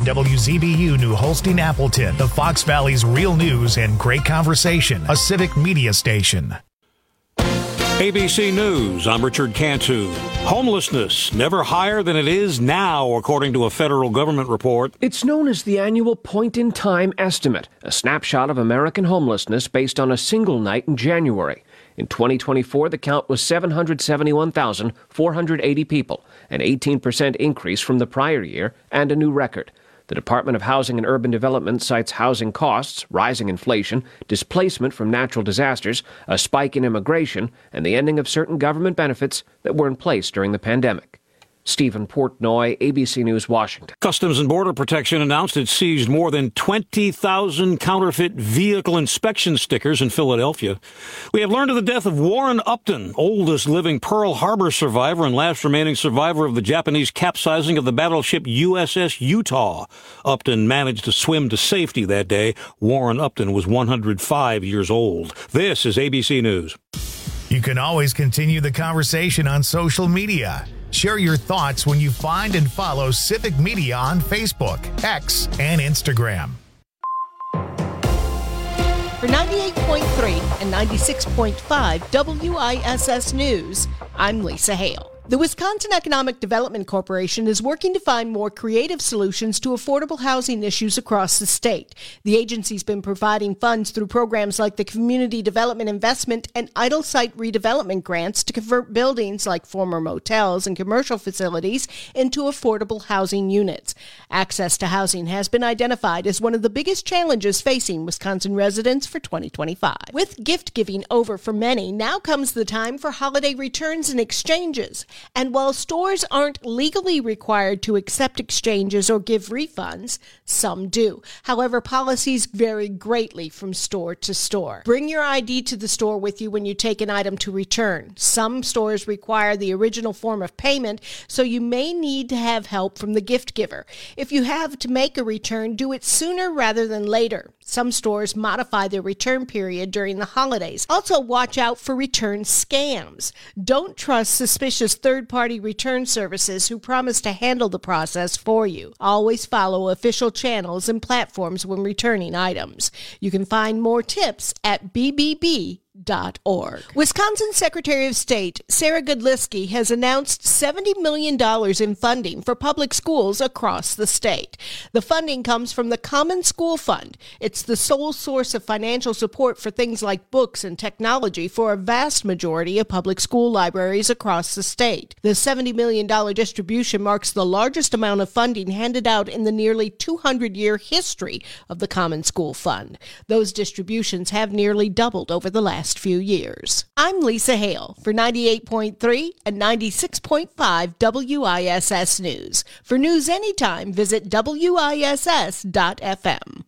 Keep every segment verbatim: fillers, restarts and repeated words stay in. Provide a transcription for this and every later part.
W Z B U New Holstein Appleton, the Fox Valley's real news and great conversation, a civic media station. A B C News, I'm Richard Cantu. Homelessness never higher than it is now, according to a federal government report. It's known as the annual point-in-time estimate, a snapshot of American homelessness based on a single night in January. In twenty twenty-four, the count was seven hundred seventy-one thousand four hundred eighty people, an eighteen percent increase from the prior year and a new record. The Department of Housing and Urban Development cites housing costs, rising inflation, displacement from natural disasters, a spike in immigration, and the ending of certain government benefits that were in place during the pandemic. Stephen Portnoy, A B C News, Washington. Customs and Border Protection announced it seized more than twenty thousand counterfeit vehicle inspection stickers in Philadelphia. We have learned of the death of Warren Upton, oldest living Pearl Harbor survivor and last remaining survivor of the Japanese capsizing of the battleship U S S Utah. Upton managed to swim to safety that day. Warren Upton was one hundred five years old. This is A B C News. You can always continue the conversation on social media. Share your thoughts when you find and follow Civic Media on Facebook, X, and Instagram. For ninety-eight point three and ninety-six point five W I S S News, I'm Lisa Hale. The Wisconsin Economic Development Corporation is working to find more creative solutions to affordable housing issues across the state. The agency's been providing funds through programs like the Community Development Investment and Idle Site Redevelopment Grants to convert buildings like former motels and commercial facilities into affordable housing units. Access to housing has been identified as one of the biggest challenges facing Wisconsin residents for twenty twenty-five. With gift giving over for many, now comes the time for holiday returns and exchanges. And while stores aren't legally required to accept exchanges or give refunds, some do. However, policies vary greatly from store to store. Bring your I D to the store with you when you take an item to return. Some stores require the original form of payment, so you may need to have help from the gift giver. If you have to make a return, do it sooner rather than later. Some stores modify their return period during the holidays. Also, watch out for return scams. Don't trust suspicious third-party return services who promise to handle the process for you. Always follow official channels and platforms when returning items. You can find more tips at B B B dot org. Wisconsin Secretary of State Sarah Godlewski has announced seventy million dollars in funding for public schools across the state. The funding comes from the Common School Fund. It's the sole source of financial support for things like books and technology for a vast majority of public school libraries across the state. The seventy million dollars distribution marks the largest amount of funding handed out in the nearly two hundred year history of the Common School Fund. Those distributions have nearly doubled over the last few years. I'm Lisa Hale for ninety-eight point three and ninety-six point five W I S S News. For news anytime, visit W I S S dot F M.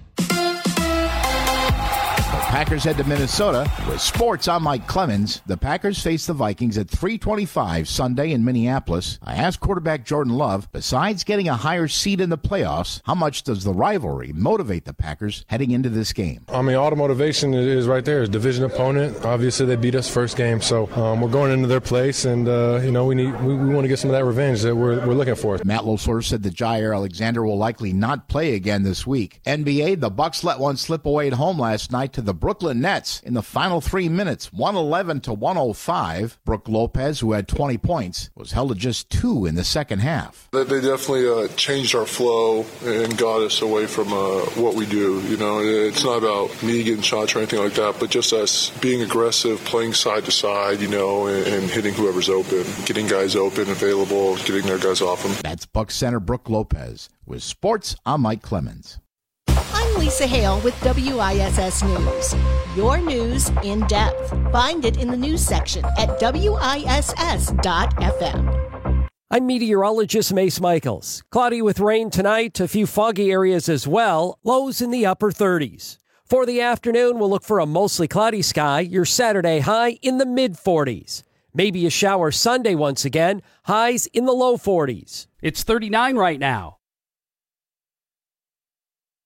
Packers head to Minnesota with sports. I'm Mike Clemens. The Packers face the Vikings at three twenty-five Sunday in Minneapolis. I asked quarterback Jordan Love, besides getting a higher seed in the playoffs, how much does the rivalry motivate the Packers heading into this game? I mean, all the motivation is right there. It's a division opponent. Obviously, they beat us first game, so um, we're going into their place, and uh, you know we need we, we want to get some of that revenge that we're we're looking for. Matt LaFleur said that Jair Alexander will likely not play again this week. N B A, the Bucks let one slip away at home last night to the Brooklyn Nets in the final three minutes, one eleven to one oh five. Brook Lopez, who had twenty points, was held to just two in the second half. They definitely uh, changed our flow and got us away from uh, what we do. You know, it's not about me getting shots or anything like that, but just us being aggressive, playing side to side, you know, and, and hitting whoever's open, getting guys open, available, getting their guys off them. That's Bucks center Brook Lopez. With sports, I'm Mike Clemens. I'm Lisa Hale with W I S S News. Your news in depth. Find it in the news section at W I S S dot F M. I'm meteorologist Mace Michaels. Cloudy with rain tonight, a few foggy areas as well, lows in the upper thirties. For the afternoon, we'll look for a mostly cloudy sky, your Saturday high in the mid forties. Maybe a shower Sunday once again, highs in the low forties. It's thirty-nine right now.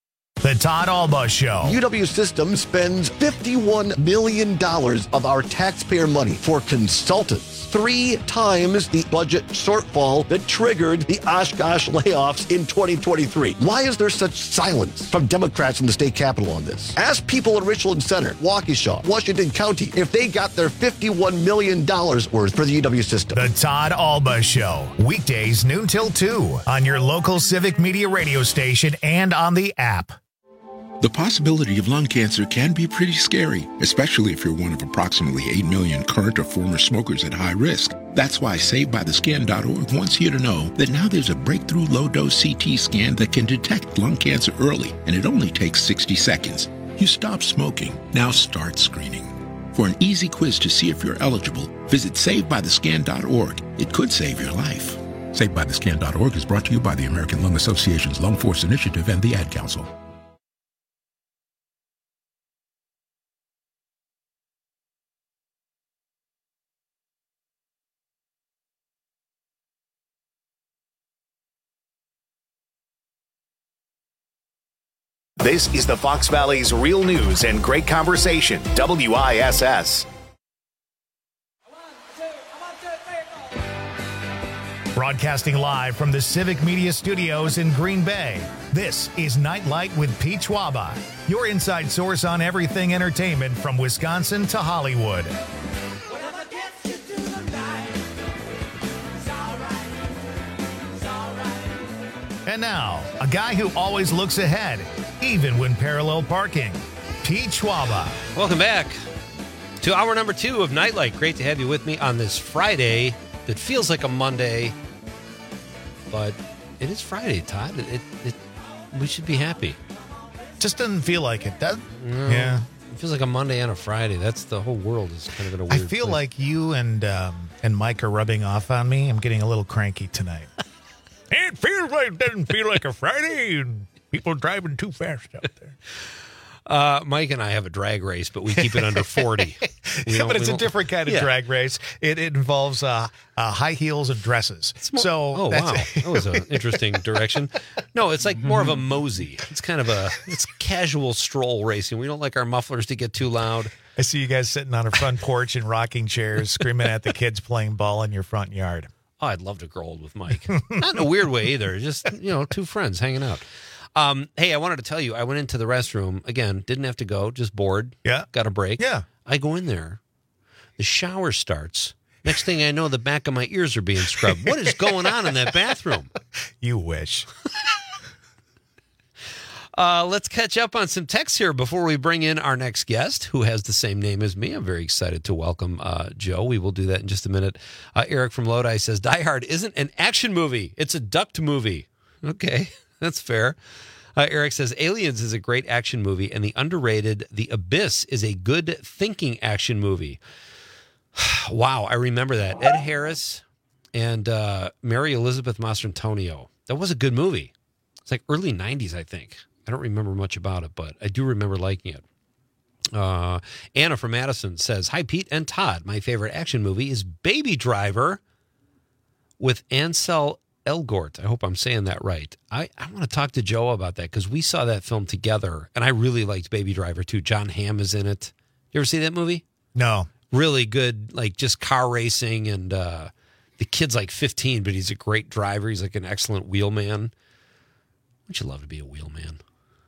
The Todd Alba Show. U W Systems spends fifty-one million dollars of our taxpayer money for consultants. Three times the budget shortfall that triggered the Oshkosh layoffs in twenty twenty-three. Why is there such silence from Democrats in the state capitol on this? Ask people in Richland Center, Waukesha, Washington County, if they got their fifty-one million dollars worth for the U W system. The Todd Alba Show. Weekdays noon till two on your local Civic Media radio station and on the app. The possibility of lung cancer can be pretty scary, especially if you're one of approximately eight million current or former smokers at high risk. That's why Saved By The Scan dot org wants you to know that now there's a breakthrough low-dose C T scan that can detect lung cancer early, and it only takes sixty seconds. You stop smoking, now start screening. For an easy quiz to see if you're eligible, visit Saved By The Scan dot org. It could save your life. Saved By The Scan dot org is brought to you by the American Lung Association's Lung Force Initiative and the Ad Council. This is the Fox Valley's Real News and Great Conversation, W I S S. Broadcasting live from the Civic Media Studios in Green Bay, this is Nightlight with Pete Schwaba, your inside source on everything entertainment from Wisconsin to Hollywood. And now, a guy who always looks ahead, even when parallel parking, Pete Schwaba. Welcome back to hour number two of Nightlight. Great to have you with me on this Friday that feels like a Monday, but it is Friday, Todd. It, it, it we should be happy. Just doesn't feel like it, does? No, yeah. It feels like a Monday and a Friday. That's the whole world is kind of in a weird I feel place. like you and um, and Mike are rubbing off on me. I'm getting a little cranky tonight. It feels like it doesn't feel like a Friday, and people driving too fast out there. Uh, Mike and I have a drag race, but we keep it under forty. Yeah, but it's a different kind of yeah. drag race. It, it involves uh, uh, high heels and dresses. More, so, oh wow, that was an interesting direction. No, it's like more of a mosey. It's kind of a it's casual stroll racing. We don't like our mufflers to get too loud. I see you guys sitting on a front porch in rocking chairs, screaming at the kids playing ball in your front yard. Oh, I'd love to grow old with Mike. Not in a weird way either. Just, you know, two friends hanging out. Um, hey, I wanted to tell you, I went into the restroom. Again, didn't have to go, just bored. Yeah. Got a break. Yeah. I go in there. The shower starts. Next thing I know, the back of my ears are being scrubbed. What is going on in that bathroom? You wish. Uh, let's catch up on some texts here before we bring in our next guest, who has the same name as me. I'm very excited to welcome uh, Joe. We will do that in just a minute. Uh, Eric from Lodi says, Die Hard isn't an action movie. It's a ducked movie. Okay, that's fair. Uh, Eric says, Aliens is a great action movie, and the underrated The Abyss is a good thinking action movie. Wow, I remember that. Ed Harris and uh, Mary Elizabeth Mastrantonio. That was a good movie. It's like early nineties, I think. I don't remember much about it, but I do remember liking it. Uh, Anna from Madison says, Hi, Pete and Todd. My favorite action movie is Baby Driver with Ansel Elgort. I hope I'm saying that right. I, I want to talk to Joe about that because we saw that film together, and I really liked Baby Driver, too. John Hamm is in it. You ever see that movie? No. Really good, like just car racing, and uh, the kid's like fifteen, but he's a great driver. He's like an excellent wheelman. Wouldn't you love to be a wheelman?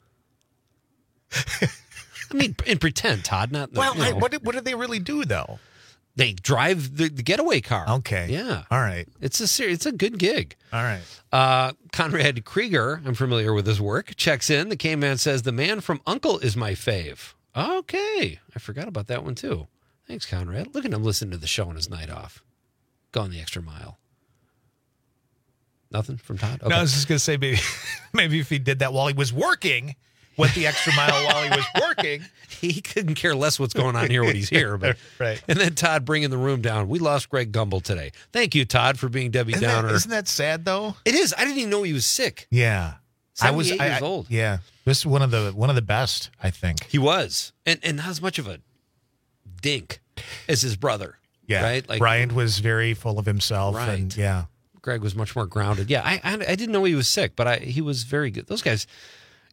I mean, and pretend, Todd. Not well. You know, I, what what do they really do though? They drive the, the getaway car. Okay. Yeah. All right. It's a ser- It's a good gig. All right. Uh, Conrad Krieger, I'm familiar with his work. Checks in. The K-Man says the Man from U N C L E is my fave. Okay, I forgot about that one too. Thanks, Conrad. Look at him listening to the show on his night off, going the extra mile. Nothing from Todd? Okay. No, I was just going to say maybe, maybe if he did that while he was working, went the extra mile while he was working. He couldn't care less what's going on here when he's here. But right. And then Todd bringing the room down. We lost Greg Gumbel today. Thank you, Todd, for being Debbie isn't Downer. That, isn't that sad, though? It is. I didn't even know he was sick. Yeah. I was seventy-eight I, years I, old. Yeah. This is one of the one of the best, I think. He was. And and not as much of a dink as his brother. Yeah. Right? Like Bryant was very full of himself. Right. And yeah. Greg was much more grounded. Yeah, I, I I didn't know he was sick, but I he was very good. Those guys,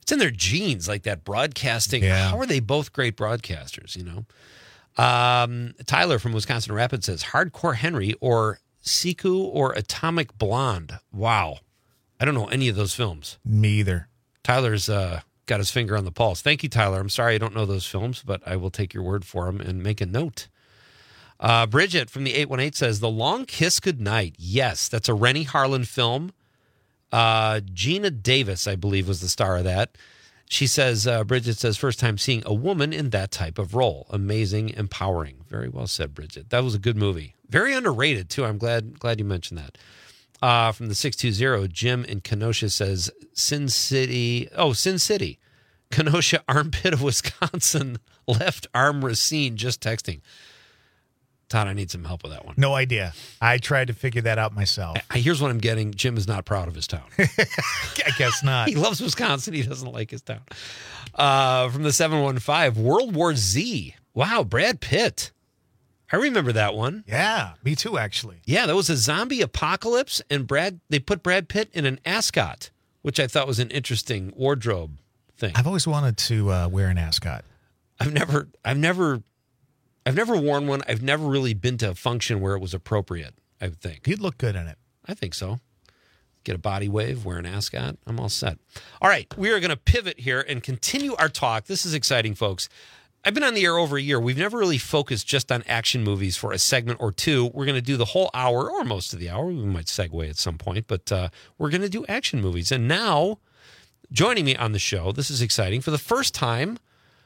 it's in their genes, like that broadcasting. Yeah. How are they both great broadcasters, you know? Um, Tyler from Wisconsin Rapids says, Hardcore Henry or Siku or Atomic Blonde. Wow. I don't know any of those films. Me either. Tyler's uh, got his finger on the pulse. Thank you, Tyler. I'm sorry I don't know those films, but I will take your word for them and make a note. Uh, Bridget from the eight one eight says, The Long Kiss Goodnight. Yes, that's a Rennie Harlan film. Uh, Gina Davis, I believe, was the star of that. She says, uh, Bridget says, first time seeing a woman in that type of role. Amazing, empowering. Very well said, Bridget. That was a good movie. Very underrated, too. I'm glad glad you mentioned that. Uh, from the six two zero, Jim in Kenosha says, Sin City. Oh, Sin City. Kenosha, armpit of Wisconsin, left arm Racine, just texting. Todd, I need some help with that one. No idea. I tried to figure that out myself. I, here's what I'm getting. Jim is not proud of his town. I guess not. He loves Wisconsin. He doesn't like his town. Uh, from the seven one five, World War Z. Wow, Brad Pitt. I remember that one. Yeah, me too, actually. Yeah, that was a zombie apocalypse, and Brad they put Brad Pitt in an ascot, which I thought was an interesting wardrobe thing. I've always wanted to uh, wear an ascot. I've never, I've never... I've never worn one. I've never really been to a function where it was appropriate, I would think. You'd look good in it. I think so. Get a body wave, wear an ascot. I'm all set. All right, we are going to pivot here and continue our talk. This is exciting, folks. I've been on the air over a year. We've never really focused just on action movies for a segment or two. We're going to do the whole hour or most of the hour. We might segue at some point, but uh, we're going to do action movies. And now, joining me on the show, this is exciting. For the first time,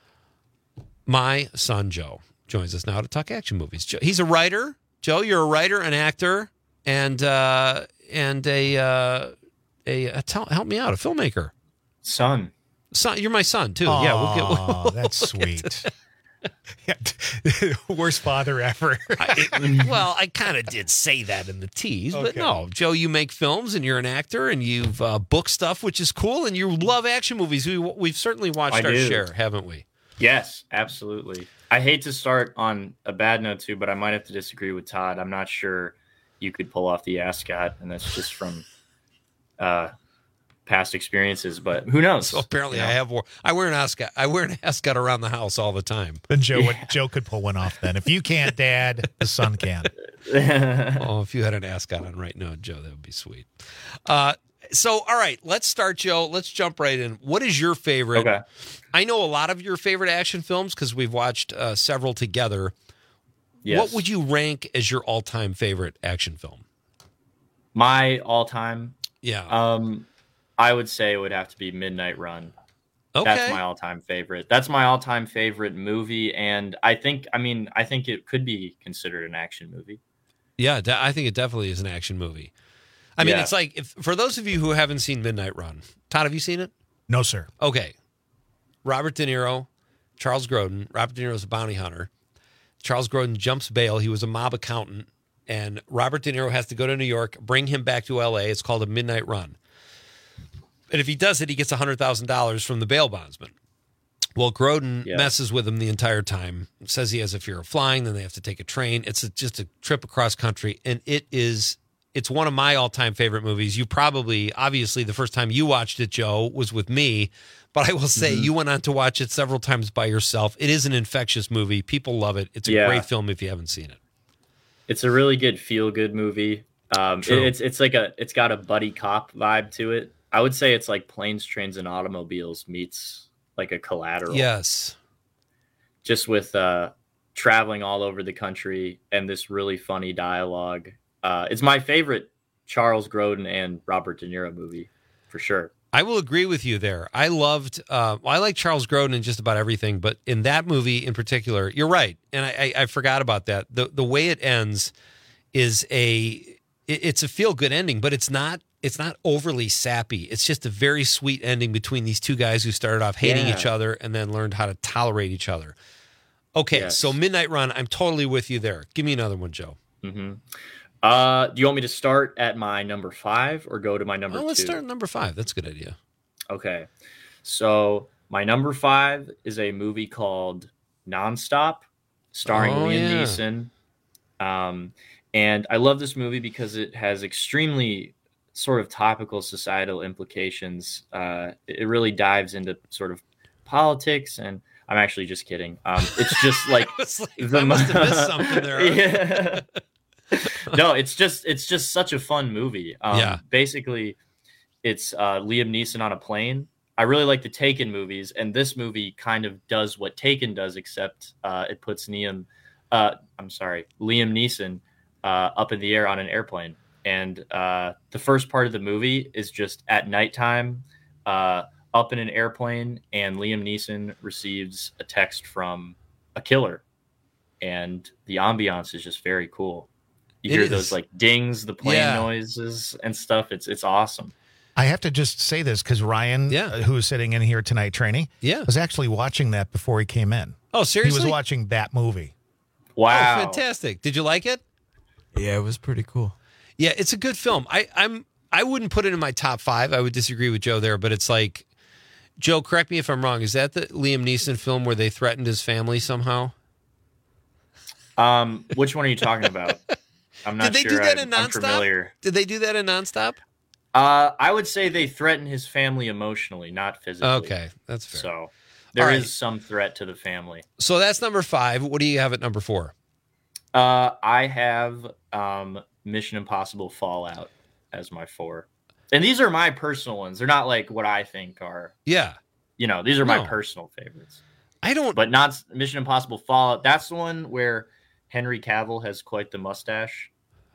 my son, Joe, joins us now to talk action movies. Joe, he's a writer. Joe, you're a writer, an actor, and uh, and a uh, a, a tell, help me out, a filmmaker. Son, son, you're my son too. Aww, yeah, we'll get. We'll, that's we'll sweet. Worst father ever. I, it, well, I kind of did say that in the tease, Okay. but no, Joe, you make films and you're an actor and you've uh, booked stuff, which is cool, and you love action movies. We we've certainly watched I our do. share, haven't we? Yes, absolutely. I hate to start on a bad note too, but I might have to disagree with Todd. I'm not sure you could pull off the ascot, and that's just from uh, past experiences. But who knows? So apparently, You know? I have. Wore, I wear an ascot. I wear an ascot around the house all the time. Then Joe, would, Joe could pull one off. Then, if you can't, Dad, the son can. Oh, if you had an ascot on right now, Joe, that would be sweet. Uh, so, all right, let's start, Joe. Let's jump right in. What is your favorite? Okay. I know a lot of your favorite action films because we've watched uh, several together. Yes. What would you rank as your all-time favorite action film? My all-time, Yeah. um, I would say it would have to be Midnight Run. Okay. That's my all-time favorite. That's my all-time favorite movie, and I think, I mean, I think it could be considered an action movie. Yeah, de- I think it definitely is an action movie. I mean, Yeah. it's like, if, for those of you who haven't seen Midnight Run, Todd, have you seen it? No, sir. Okay. Robert De Niro, Charles Grodin. Robert De Niro's a bounty hunter. Charles Grodin jumps bail. He was a mob accountant. And Robert De Niro has to go to New York, bring him back to L A. It's called a Midnight Run. And if he does it, he gets one hundred thousand dollars from the bail bondsman. Well, Grodin Yeah. messes with him the entire time, says he has a fear of flying, then they have to take a train. It's a, just a trip across country, and it is, it's one of my all-time favorite movies. You probably, obviously, the first time you watched it, Joe, was with me, but I will say Mm-hmm. you went on to watch it several times by yourself. It is an infectious movie. People love it. It's a Yeah. great film if you haven't seen it. It's a really good feel-good movie. Um, True. it- it's it's like a it's got a buddy cop vibe to it. I would say it's like Planes, Trains, and Automobiles meets like a Collateral. Yes. Just with uh, traveling all over the country and this really funny dialogue. Uh, it's my favorite Charles Grodin and Robert De Niro movie for sure. I will agree with you there. I loved, uh, well, I like Charles Grodin in just about everything, but in that movie in particular, you're right. And I, I, I forgot about that. The the way it ends is a, it, it's a feel good ending, but it's not, it's not overly sappy. It's just a very sweet ending between these two guys who started off hating Yeah. each other and then learned how to tolerate each other. Okay. Yes. So Midnight Run, I'm totally with you there. Give me another one, Joe. hmm Uh, do you want me to start at my number five or go to my number Oh, let's two? start at number five. That's a good idea. Okay. So my number five is a movie called Nonstop, starring Oh, Liam yeah. Neeson. Um, and I love this movie because it has extremely sort of topical societal implications. Uh, it really dives into sort of politics, and I'm actually just kidding. Um, it's just like, like the I must have missed something there. Yeah. No, it's just it's just such a fun movie. Um, Yeah. Basically, it's uh, Liam Neeson on a plane. I really like the Taken movies, and this movie kind of does what Taken does, except uh, it puts Liam, uh, I'm sorry, Liam Neeson uh, up in the air on an airplane. And uh, the first part of the movie is just at nighttime, uh, up in an airplane, and Liam Neeson receives a text from a killer, and the ambiance is just very cool. You It hear is. those like dings, the plane Yeah. noises and stuff. It's it's awesome. I have to just say this because Ryan, Yeah. uh, who is sitting in here tonight training, Yeah. was actually watching that before he came in. Oh, seriously? He was watching that movie. Wow. Oh, fantastic. Did you like it? Yeah, it was pretty cool. Yeah, it's a good film. I, I'm I wouldn't put it in my top five. I would disagree with Joe there, but it's like, Joe, correct me if I'm wrong. Is that the Liam Neeson film where they threatened his family somehow? Um, which one are you talking about? I'm not Did they sure. do that I, in I'm Nonstop? familiar. Did they do that in Nonstop? Uh, I would say they threaten his family emotionally, not physically. Okay, that's fair. So there is All right. some threat to the family. So that's number five. What do you have at number four? Uh, I have um, Mission Impossible Fallout as my four. And these are my personal ones. They're not like what I think are, Yeah. you know, these are my No. personal favorites. I don't. But not Mission Impossible Fallout. That's the one where Henry Cavill has quite the mustache.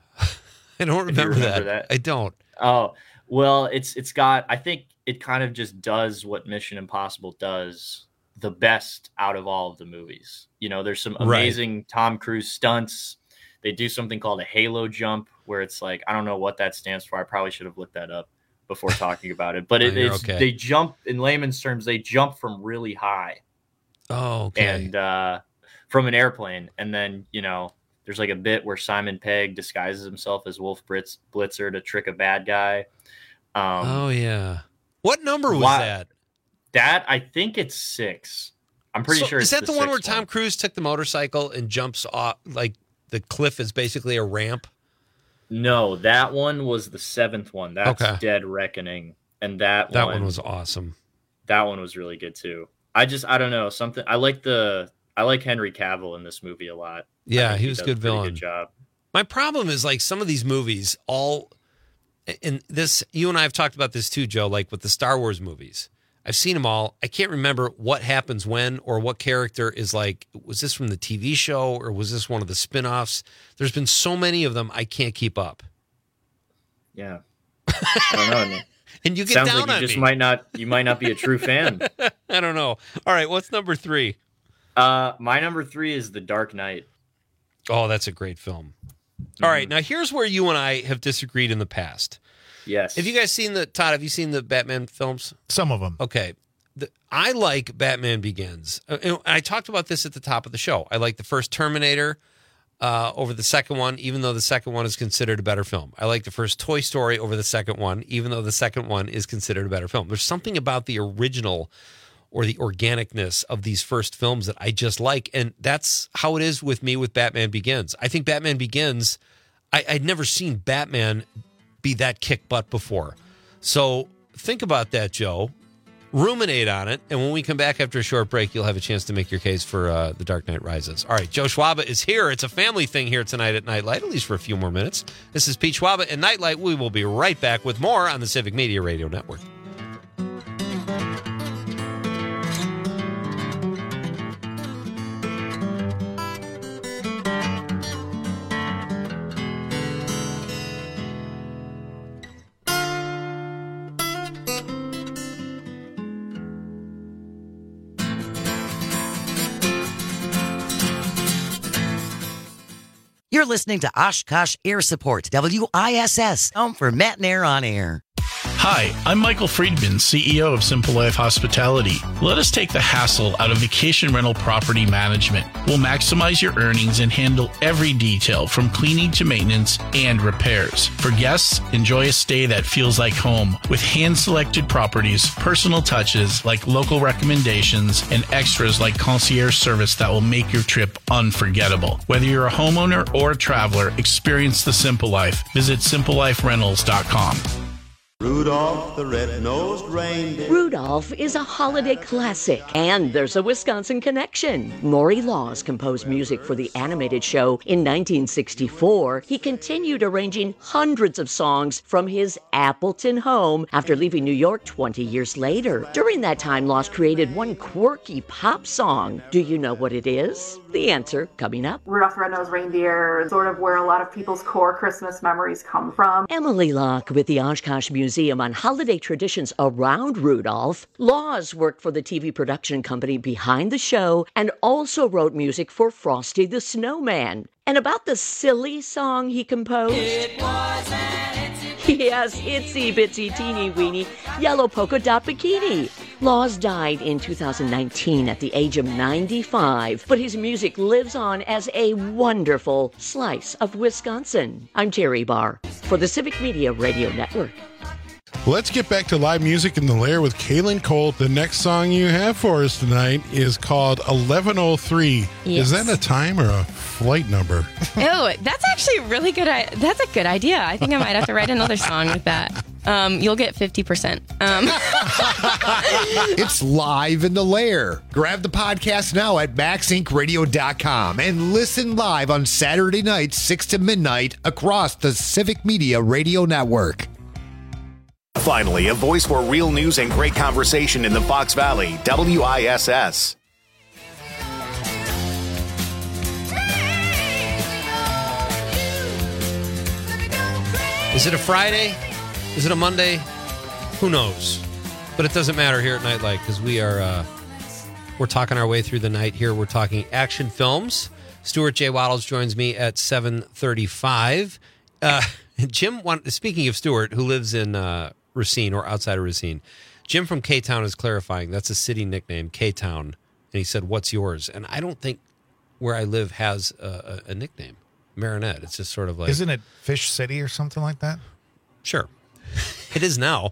I don't If you remember, remember that. that. I don't. Oh, well, it's it's got, I think it kind of just does what Mission Impossible does the best out of all of the movies. You know, there's some Right. amazing Tom Cruise stunts. They do something called a halo jump where it's like, I don't know what that stands for. I probably should have looked that up before talking about it. But No, it, you're it's, okay. they jump, in layman's terms, they jump from really high Oh, okay. and uh, from an airplane. And then, you know, there's like a bit where Simon Pegg disguises himself as Wolf Blitz, Blitzer to trick a bad guy. Um, oh, yeah. What number was why- that? That, I think it's six. I'm pretty So sure Is it's that the the one where sixth Tom Cruise took the motorcycle and jumps off, like the cliff is basically a ramp? No, that one was the seventh one. That's Okay. Dead Reckoning. And that, That one, one was awesome. that one was really good too. I just, I don't know, something, I like the, I like Henry Cavill in this movie a lot. I Yeah, think he was a does good a pretty villain. Good job. My problem is like some of these movies all, and this, you and I have talked about this too, Joe, like with the Star Wars movies. I've seen them all. I can't remember what happens when or what character is like, was this from the T V show or was this one of the spinoffs? There's been so many of them, I can't keep up. Yeah. I don't know. man. And you get Sounds down like you on just me. might not, you might not be a true fan. I don't know. All right, what's number three? Uh, my number three is The Dark Knight. Oh, that's a great film. All right, now here's where you and I have disagreed in the past. Yes. Have you guys seen the, Todd, have you seen the Batman films? Some of them. Okay. The, I like Batman Begins. Uh, and I talked about this at the top of the show. I like the first Terminator uh, over the second one, even though the second one is considered a better film. I like the first Toy Story over the second one, even though the second one is considered a better film. There's something about the original or the organicness of these first films that I just like. And that's how it is with me with Batman Begins. I think Batman Begins, I, I'd never seen Batman be that kick butt before. So think about that, Joe. Ruminate on it. And when we come back after a short break, you'll have a chance to make your case for uh, The Dark Knight Rises. All right, Joe Schwaba is here. It's a family thing here tonight at Nightlight, at least for a few more minutes. This is Pete Schwaba and Nightlight. We will be right back with more on the Civic Media Radio Network. You're listening to Oshkosh Air Support, W I S S, home for Matt and Air on Air. Hi, I'm Michael Friedman, C E O of Simple Life Hospitality. Let us take the hassle out of vacation rental property management. We'll maximize your earnings and handle every detail from cleaning to maintenance and repairs. For guests, enjoy a stay that feels like home with hand-selected properties, personal touches like local recommendations, and extras like concierge service that will make your trip unforgettable. Whether you're a homeowner or a traveler, experience the Simple Life. Visit simple life rentals dot com. Rudolph the red-nosed reindeer. Rudolph is a holiday classic, and there's a Wisconsin connection. Maury Laws composed music for the animated show in nineteen sixty-four. He continued arranging hundreds of songs from his Appleton home after leaving New York twenty years later. During that time, Laws created one quirky pop song. Do you know what it is? The answer coming up. Rudolph the Red-Nosed Reindeer is sort of where a lot of people's core Christmas memories come from. Emily Locke with the Oshkosh Museum on holiday traditions around Rudolph. Laws worked for the T V production company behind the show and also wrote music for Frosty the Snowman. And about the silly song he composed? It was an itsy Yes, itsy bitsy teeny weeny yellow polka dot bikini. Laws died in two thousand nineteen at the age of ninety-five, but his music lives on as a wonderful slice of Wisconsin. I'm Terry Barr for the Civic Media Radio Network. Let's get back to live music in the Lair with Kaylin Cole. The next song you have for us tonight is called eleven oh three. Yes. Is that a time or a flight number? Oh, that's actually really good. That's a good idea. I think I might have to write another song with that. Um, you'll get fifty percent. Um. It's live in the Lair. Grab the podcast now at max inc radio dot com and listen live on Saturday nights, six to midnight, across the Civic Media Radio Network. Finally, a voice for real news and great conversation in the Fox Valley, W I S S. Is it a Friday? Is it a Monday? Who knows? But it doesn't matter here at Nightlight because we are uh, we're talking our way through the night here. We're talking action films. Stuart J. Waddles joins me at seven thirty-five. Uh, Jim, speaking of Stuart, who lives in uh, Racine or outside of Racine, Jim from K-Town is clarifying that's a city nickname, K-Town. And he said, "What's yours?" And I don't think where I live has a, a, a nickname. Marinette. It's just sort of like... Isn't it Fish City or something like that? Sure. It is now.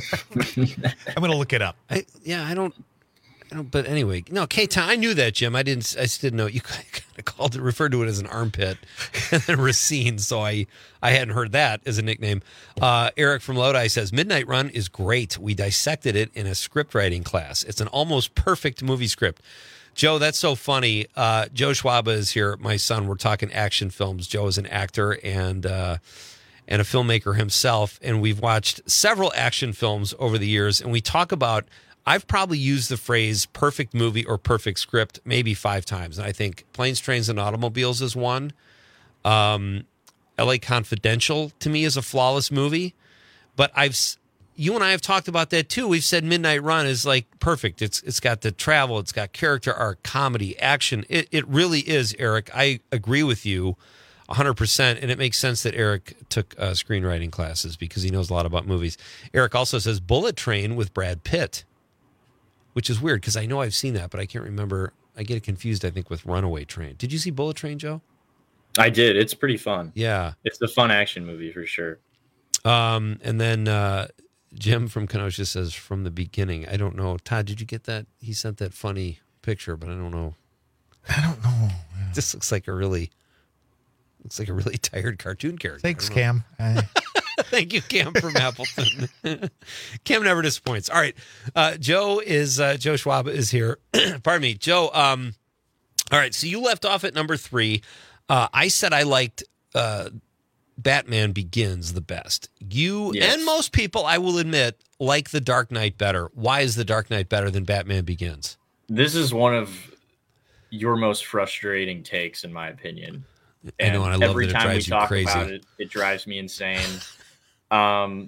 I'm going to look it up. I, yeah, I don't... I don't, but anyway, no, K-Town. I knew that, Jim. I didn't. I just didn't know. You kind of called it, referred to it as an armpit, and then Racine. So I, I hadn't heard that as a nickname. Uh, Eric from Lodi says Midnight Run is great. We dissected it in a script writing class. It's an almost perfect movie script. Joe, that's so funny. Uh, Joe Schwaba is here. My son. We're talking action films. Joe is an actor and uh, and a filmmaker himself, and we've watched several action films over the years, and we talk about. I've probably used the phrase perfect movie or perfect script maybe five times. And I think Planes, Trains, and Automobiles is one. Um, L A Confidential, to me, is a flawless movie. But I've, you and I have talked about that, too. We've said Midnight Run is, like, perfect. It's It's got the travel. It's got character arc, comedy, action. It, it really is, Eric. I agree with you one hundred percent. And it makes sense that Eric took uh, screenwriting classes because he knows a lot about movies. Eric also says Bullet Train with Brad Pitt. Which is weird because I know I've seen that, but I can't remember. I get it confused, I think, with Runaway Train. Did you see Bullet Train, Joe? I did. It's pretty fun. Yeah. It's a fun action movie for sure. Um, and then uh, Jim from Kenosha says, from the beginning. I don't know. Todd, did you get that? He sent that funny picture, but I don't know. I don't know. Yeah. This looks like a really, looks like a really tired cartoon character. Thanks, Cam. I... Thank you, Cam from Appleton. Cam never disappoints. All right. Uh, Joe is, uh, Joe Schwab is here. Pardon me. Joe, um, all right. So you left off at number three. Uh, I said I liked uh, Batman Begins the best. You yes. and most people, I will admit, like The Dark Knight better. Why is The Dark Knight better than Batman Begins? This is one of your most frustrating takes, in my opinion. And I know, and I love every that it time drives we talk you crazy. about it, it drives me insane. Um,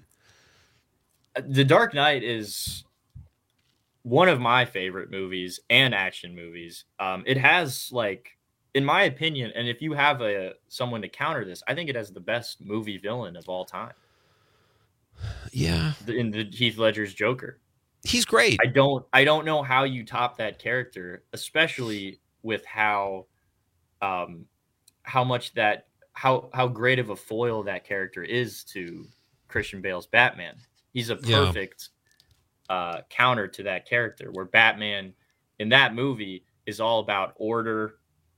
The Dark Knight is one of my favorite movies and action movies. Um, it has, like, in my opinion, and if you have a someone to counter this, I think it has the best movie villain of all time. Yeah, in the Heath Ledger's Joker, he's great. I don't, I don't know how you top that character, especially with how, um, how much that, how how great of a foil that character is to Christian Bale's Batman. He's a perfect yeah. uh, counter to that character, where Batman in that movie is all about order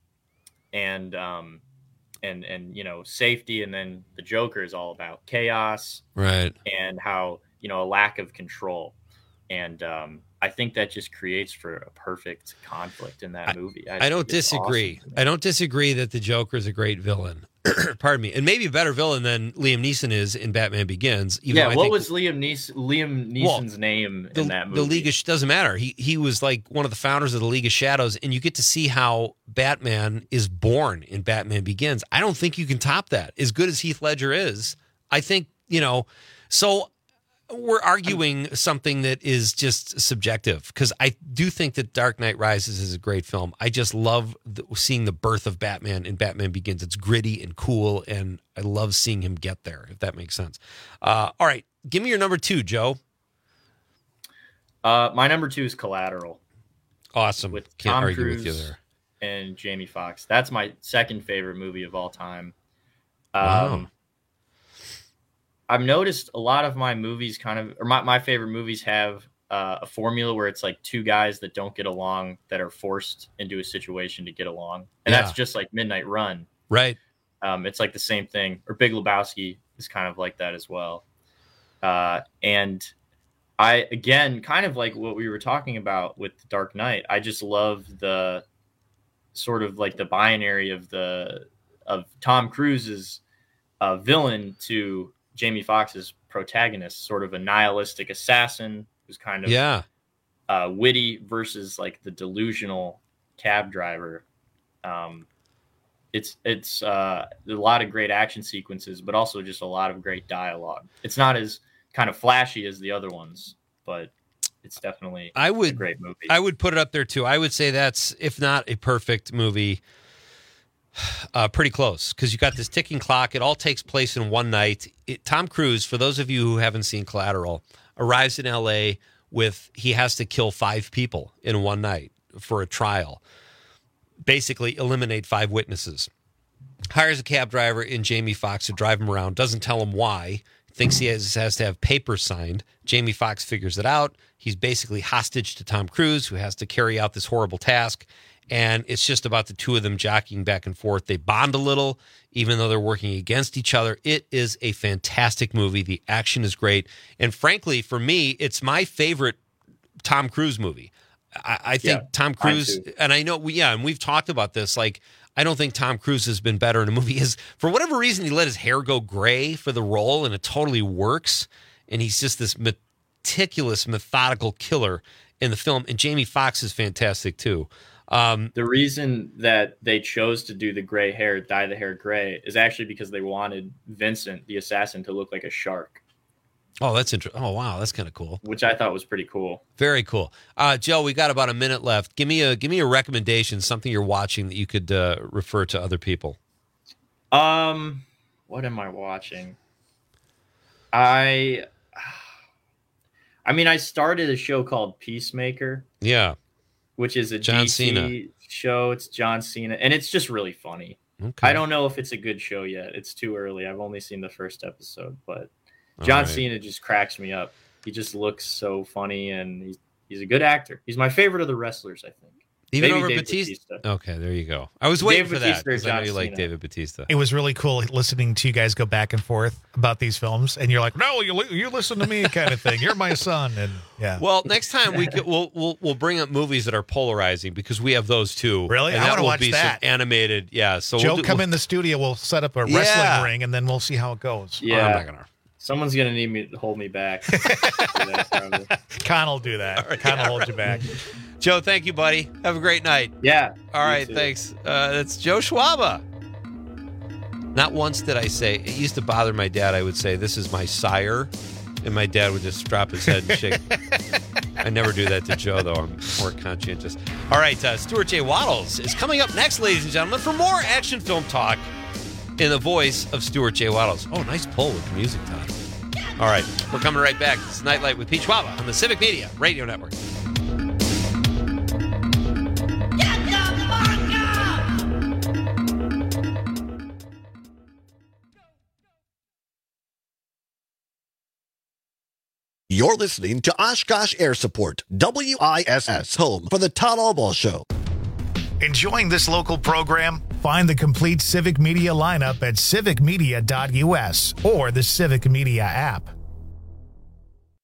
and um and and you know safety, and then the Joker is all about chaos, right? And how you know, a lack of control. And um, I think that just creates for a perfect conflict in that I, movie. I, I don't disagree. Awesome I don't disagree that the Joker is a great villain. Pardon me. And maybe a better villain than Liam Neeson is in Batman Begins. Even yeah, what think, was Liam, Neeson, Liam Neeson's well, name the, in that movie? The League of, doesn't matter. He he was like one of the founders of the League of Shadows, and you get to see how Batman is born in Batman Begins. I don't think you can top that. As good as Heath Ledger is, I think, you know, so we're arguing something that is just subjective, because I do think that Dark Knight Rises is a great film. I just love the, seeing the birth of Batman in Batman Begins. It's gritty and cool, and I love seeing him get there, if that makes sense. Uh, all right, give me your number two, Joe. Uh, my number two is Collateral. Awesome. With Can't Tom argue Cruise with you there. And Jamie Foxx. That's my second favorite movie of all time. Um, Wow. I've noticed a lot of my movies kind of, or my, my favorite movies have uh, a formula where it's like two guys that don't get along that are forced into a situation to get along. And Yeah. that's just like Midnight Run. Right. Um, it's like the same thing. Or Big Lebowski is kind of like that as well. Uh, and I, again, kind of like what we were talking about with The Dark Knight, I just love the sort of like the binary of the, of Tom Cruise's uh, villain to Jamie Foxx's protagonist, sort of a nihilistic assassin who's kind of yeah. uh, witty versus like the delusional cab driver. Um, it's it's uh, a lot of great action sequences, but also just a lot of great dialogue. It's not as kind of flashy as the other ones, but it's definitely I would, a great movie. I would put it up there too. I would say that's, if not a perfect movie, Uh, pretty close, because you got this ticking clock. It all takes place in one night. It, Tom Cruise, for those of you who haven't seen Collateral, arrives in L A with, he has to kill five people in one night for a trial. Basically, eliminate five witnesses. Hires a cab driver in Jamie Foxx to drive him around. Doesn't tell him why. Thinks he has, has to have papers signed. Jamie Foxx figures it out. He's basically hostage to Tom Cruise, who has to carry out this horrible task. And it's just about the two of them jockeying back and forth. They bond a little, even though they're working against each other. It is a fantastic movie. The action is great. And frankly, for me, it's my favorite Tom Cruise movie. I, I think Yeah, Tom Cruise, and I know, we, yeah, and we've talked about this, like, I don't think Tom Cruise has been better in a movie. His, for whatever reason, he let his hair go gray for the role, and it totally works. And he's just this meticulous, methodical killer in the film. And Jamie Foxx is fantastic, too. Um, the reason that they chose to do the gray hair, dye the hair gray, is actually because they wanted Vincent, the assassin, to look like a shark. Oh, that's interesting. Oh, wow, that's kind of cool. Which I thought was pretty cool. Very cool. Uh, Joe, we got about a minute left. Give me a give me a recommendation, something you're watching that you could uh, refer to other people. Um, what am I watching? I, I mean, I started a show called Peacemaker. Yeah. Which is a John D C Cena show. It's John Cena, and it's just really funny. Okay. I don't know if it's a good show yet. It's too early. I've only seen the first episode, but John right. Cena just cracks me up. He just looks so funny, and he's he's a good actor. He's my favorite of the wrestlers, I think. Even Maybe over Dave Batista? Batista. Okay, there you go. I was waiting Dave for Batista that or because I know John you like Cena. David Batista. It was really cool listening to you guys go back and forth about these films, and you're like, "No, you li- you listen to me," kind of thing. You're my son, and yeah. Well, next time we could, we'll we'll we'll bring up movies that are polarizing, because we have those too. Really? And I that wanna will watch be that. some animated. Yeah. So Joe, we'll do, come we'll, in the studio. We'll set up a Yeah. wrestling ring, and then we'll see how it goes. Yeah, I'm not gonna. Someone's gonna need me to hold me back. Con will do that. right, Con will yeah, hold you back. Joe, thank you, buddy. Have a great night. Yeah. All you right, too. thanks. Uh, that's Joe Schwaba. Not once did I say, it used to bother my dad, I would say, "This is my sire," and my dad would just drop his head and shake. I never do that to Joe, though. I'm more conscientious. All right, uh, Stuart J. Waddles is coming up next, ladies and gentlemen, for more action film talk in the voice of Stuart J. Waddles. Oh, nice pull with the music, Todd. All right, we're coming right back. This is Nightlight with Pete Schwaba on the Civic Media Radio Network. You're listening to Oshkosh Air Support, W I S S, home for the Todd Allball Show. Enjoying this local program? Find the complete Civic Media lineup at civic media dot U S or the Civic Media app.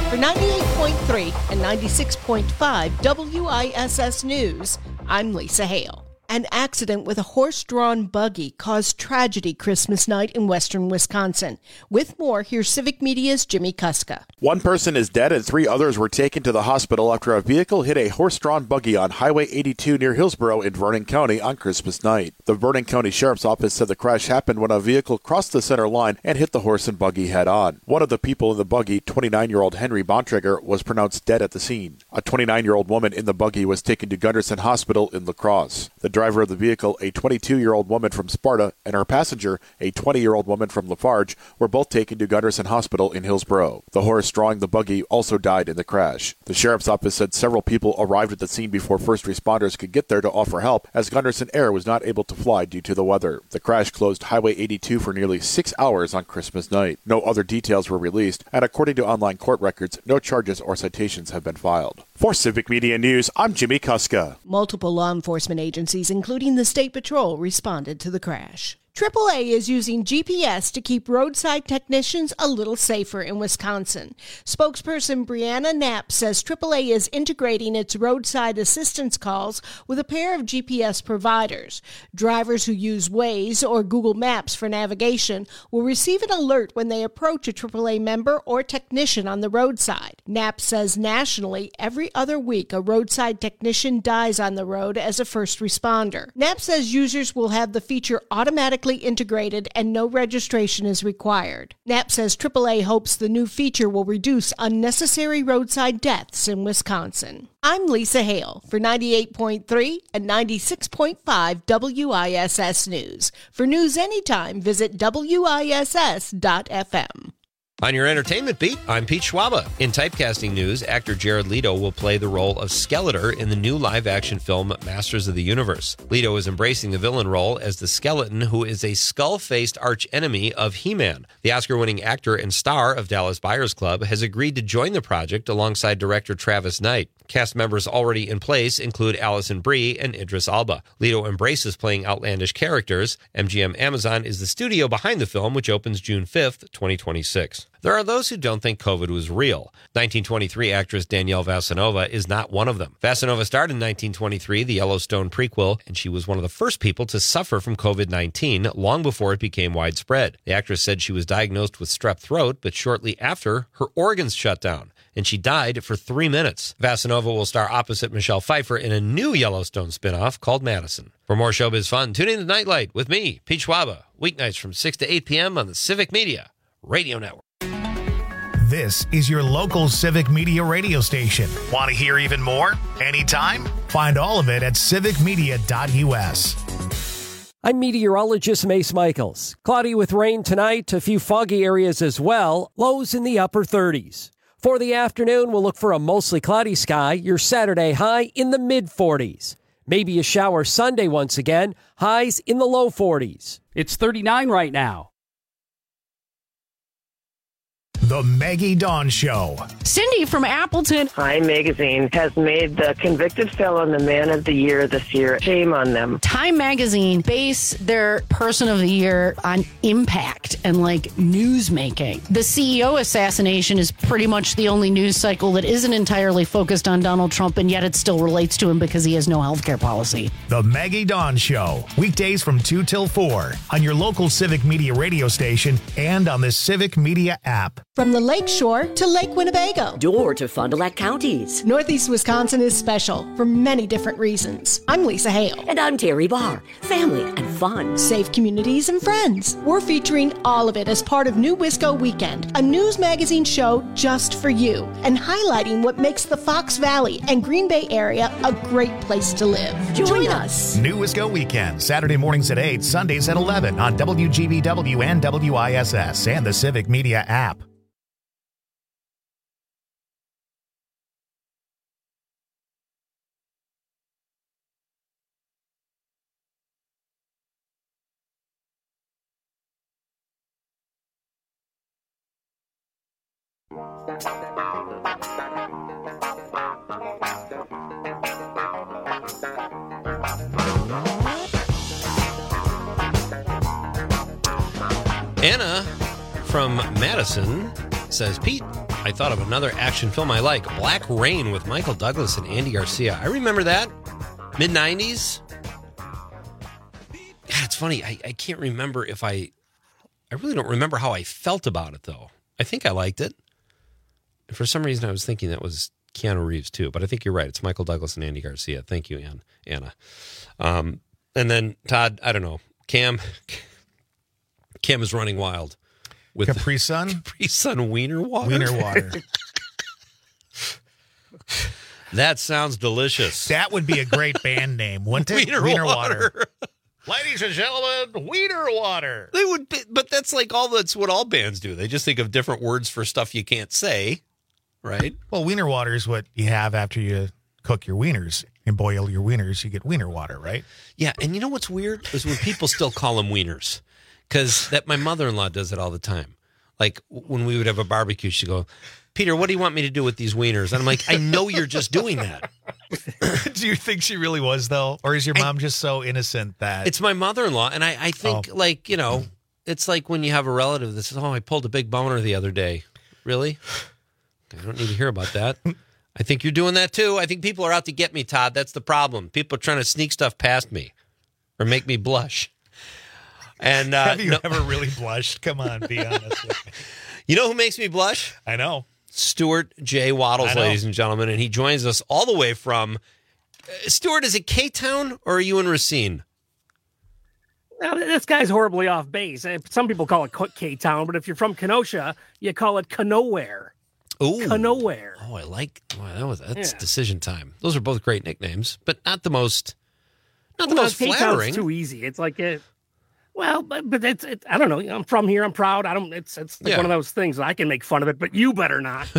For ninety-eight point three and ninety-six point five W I S S News, I'm Lisa Hale. An accident with a horse-drawn buggy caused tragedy Christmas night in western Wisconsin. With more, here's Civic Media's Jimmy Kuska. One person is dead and three others were taken to the hospital after a vehicle hit a horse-drawn buggy on Highway eighty-two near Hillsborough in Vernon County on Christmas night. The Vernon County Sheriff's Office said the crash happened when a vehicle crossed the center line and hit the horse and buggy head-on. One of the people in the buggy, twenty-nine-year-old Henry Bontrager, was pronounced dead at the scene. A twenty-nine-year-old woman in the buggy was taken to Gunderson Hospital in La Crosse. The driver of the vehicle, a twenty-two-year-old woman from Sparta, and her passenger, a twenty-year-old woman from Lafarge, were both taken to Gunderson Hospital in Hillsborough. The horse drawing the buggy also died in the crash. The sheriff's office said several people arrived at the scene before first responders could get there to offer help, as Gunderson Air was not able to fly due to the weather. The crash closed Highway eighty-two for nearly six hours on Christmas night. No other details were released, and according to online court records, no charges or citations have been filed. For Civic Media News, I'm Jimmy Kuska. Multiple law enforcement agencies, including the State Patrol, responded to the crash. triple A is using G P S to keep roadside technicians a little safer in Wisconsin. Spokesperson Brianna Knapp says triple A is integrating its roadside assistance calls with a pair of G P S providers. Drivers who use Waze or Google Maps for navigation will receive an alert when they approach a triple A member or technician on the roadside. Knapp says nationally, every other week a roadside technician dies on the road as a first responder. Knapp says users will have the feature automatically integrated and no registration is required. Knapp says triple A hopes the new feature will reduce unnecessary roadside deaths in Wisconsin. I'm Lisa Hale for ninety-eight point three and ninety-six point five W I S S News. For news anytime, visit W I S S dot F M. On your entertainment beat, I'm Pete Schwaba. In typecasting news, actor Jared Leto will play the role of Skeletor in the new live-action film Masters of the Universe. Leto is embracing the villain role as the skeleton who is a skull-faced arch-enemy of He-Man. The Oscar-winning actor and star of Dallas Buyers Club has agreed to join the project alongside director Travis Knight. Cast members already in place include Alison Brie and Idris Elba. Leto embraces playing outlandish characters. M G M Amazon is the studio behind the film, which opens June fifth, twenty twenty-six. There are those who don't think COVID was real. nineteen twenty-three actress Danielle Vasanova is not one of them. Vasanova starred in nineteen twenty-three, the Yellowstone prequel, and she was one of the first people to suffer from COVID nineteen long before it became widespread. The actress said she was diagnosed with strep throat, but shortly after, her organs shut down, and she died for three minutes. Vasanova will star opposite Michelle Pfeiffer in a new Yellowstone spinoff called Madison. For more showbiz fun, tune in to Nightlight with me, Pete Schwaba, weeknights from six to eight p.m. on the Civic Media Radio Network. This is your local Civic Media radio station. Want to hear even more? Anytime? Find all of it at civic media dot U S. I'm meteorologist Mace Michaels. Cloudy with rain tonight, a few foggy areas as well, lows in the upper thirties. For the afternoon, we'll look for a mostly cloudy sky, your Saturday high in the mid-forties. Maybe a shower Sunday once again, highs in the low forties. It's thirty-nine right now. The Maggie Dawn Show. Cindy from Appleton. Time Magazine has made the convicted felon the man of the year this year. Shame on them. Time Magazine base their person of the year on impact and like news making. The C E O assassination is pretty much the only news cycle that isn't entirely focused on Donald Trump, and yet it still relates to him because he has no health care policy. The Maggie Dawn Show. Weekdays from two till four on your local Civic Media radio station and on the Civic Media app. From the Lake Shore to Lake Winnebago. Door to Fond du Lac counties. Northeast Wisconsin is special for many different reasons. I'm Lisa Hale. And I'm Terry Barr. Family and fun. Safe communities and friends. We're featuring all of it as part of New Wisco Weekend, a news magazine show just for you, and highlighting what makes the Fox Valley and Green Bay area a great place to live. Join, Join us. us. New Wisco Weekend, Saturday mornings at eight, Sundays at eleven on W G B W and W I S S and the Civic Media app. Anna from Madison says, Pete, I thought of another action film I like, Black Rain with Michael Douglas and Andy Garcia. I remember that. mid nineties. God, it's funny. I, I can't remember if I... I really don't remember how I felt about it, though. I think I liked it. For some reason, I was thinking that was Keanu Reeves, too. But I think you're right. It's Michael Douglas and Andy Garcia. Thank you, Ann, Anna. Um, and then, Todd, I don't know. Cam... Cam is running wild. With Capri Sun? Capri Sun wiener water? Wiener water. That sounds delicious. That would be a great band name, wouldn't it? Wiener, Wiener water. water. Ladies and gentlemen, Wiener water. They would be, but that's like all that's what all bands do. They just think of different words for stuff you can't say, right? Well, wiener water is what you have after you cook your wieners and boil your wieners. You get wiener water, right? Yeah, and you know what's weird is when people still call them wieners, because that my mother-in-law does it all the time. Like when we would have a barbecue, she'd go, Peter, what do you want me to do with these wieners? And I'm like, I know you're just doing that. Do you think she really was, though? Or is your mom I, just so innocent that... It's my mother-in-law, and I, I think, oh. like, you know, it's like when you have a relative that says, oh, I pulled a big boner the other day. Really? I don't need to hear about that. I think you're doing that, too. I think people are out to get me, Todd. That's the problem. People are trying to sneak stuff past me or make me blush. And uh, Have you no, ever really blushed? Come on, be honest with me. You know who makes me blush? I know. Stuart J. Waddles, ladies and gentlemen, and he joins us all the way from... Uh, Stuart, is it K-Town or are you in Racine? Now, this guy's horribly off base. Some people call it K-Town, but if you're from Kenosha, you call it Kenowhere. Ooh. Kenowhere. Oh, I like... Wow, that was that's Yeah. decision time. Those are both great nicknames, but not the most... Not the well, most K-Town's flattering. too easy. It's like... A, well, but, but it's... It, I don't know. I'm from here. I'm proud. I don't... It's it's like Yeah. one of those things that I can make fun of it, but you better not.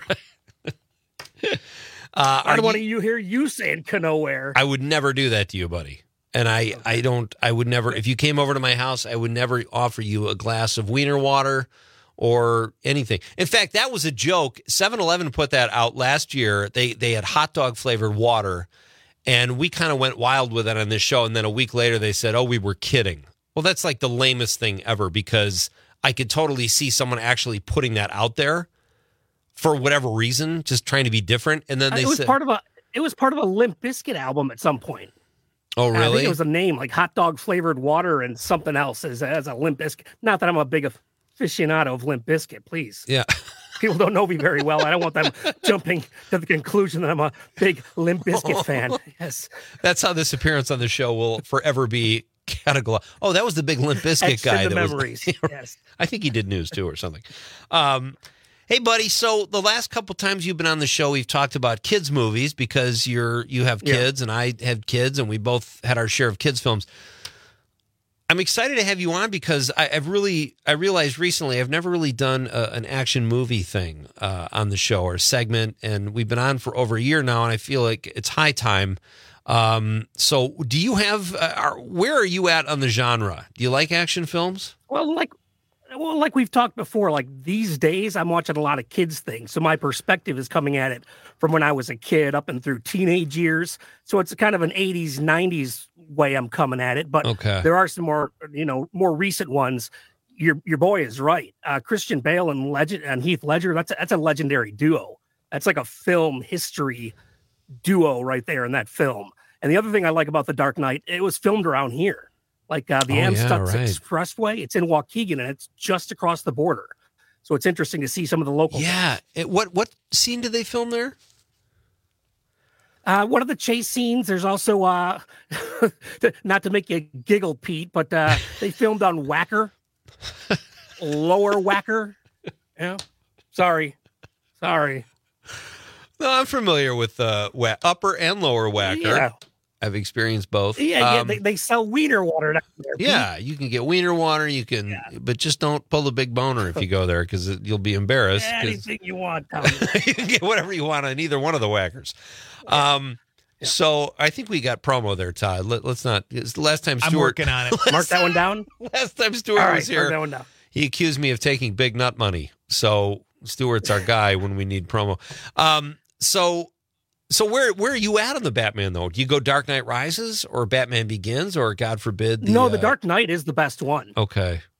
uh, I don't are want you- you hear you saying Kenowhere. I would never do that to you, buddy. And I, I don't, I would never, if you came over to my house, I would never offer you a glass of wiener water or anything. In fact, that was a joke. seven eleven put that out last year. They, they had hot dog flavored water, and we kind of went wild with it on this show. And then a week later, they said, oh, we were kidding. Well, that's like the lamest thing ever, because I could totally see someone actually putting that out there for whatever reason, just trying to be different. And then they it was said, part of a. It was part of a Limp Bizkit album at some point. oh, And I think really? it was a name like hot dog flavored water and something else as, as a Limp Bizkit. Not that I'm a big aficionado of Limp Bizkit, please. Yeah. People don't know me very well. I don't want them jumping to the conclusion that I'm a big Limp Bizkit fan. Yes. That's how this appearance on the show will forever be categorized. Oh, that was the big Limp Bizkit Etched guy. in the that memories. Was, Yes. I think he did news too or something. Um, hey, buddy. So the last couple times you've been on the show, we've talked about kids movies because you're you have kids and I have kids, and we both had our share of kids films. I'm excited to have you on because I, I've really I realized recently I've never really done a, an action movie thing uh, on the show or a segment, and we've been on for over a year now, and I feel like it's high time. Um, so, do you have? Uh, are, where are you at on the genre? Do you like action films? Well, like, well, like we've talked before, like these days I'm watching a lot of kids things. So my perspective is coming at it from when I was a kid up and through teenage years. So it's kind of an eighties, nineties way I'm coming at it. But Okay. there are some more, you know, more recent ones. Your your boy is right. Uh, Christian Bale and Legend and Heath Ledger. That's a, that's a legendary duo. That's like a film history duo right there in that film. And the other thing I like about The Dark Knight, it was filmed around here. Like uh, the Oh, yeah, Amstutz right. Expressway, it's in Waukegan, and it's just across the border. So it's interesting to see some of the local. Yeah. It, what what scene did they film there? Uh, one of the chase scenes, there's also, uh, not to make you giggle, Pete, but uh, they filmed on Whacker, Lower Whacker. Yeah. Sorry. Sorry. No, I'm familiar with uh, wha- upper and lower whacker. Yeah. I've experienced both. Yeah, yeah Um, they, they sell wiener water down there. Pete. Yeah, you can get wiener water. You can, but just don't pull a big boner if you go there because you'll be embarrassed. 'cause Anything you want, Tommy. you can get whatever you want on either one of the whackers. Um, so I think we got promo there, Todd. Let, let's not. it's the Last time Stuart, I'm working on it. Mark that one down. Last time Stuart All right, was here, mark that one down. he accused me of taking big nut money. So Stuart's our guy when we need promo. Um, so. So where where are you at on the Batman though? Do you go Dark Knight Rises or Batman Begins or God forbid? The, no, The uh, Dark Knight is the best one. Okay.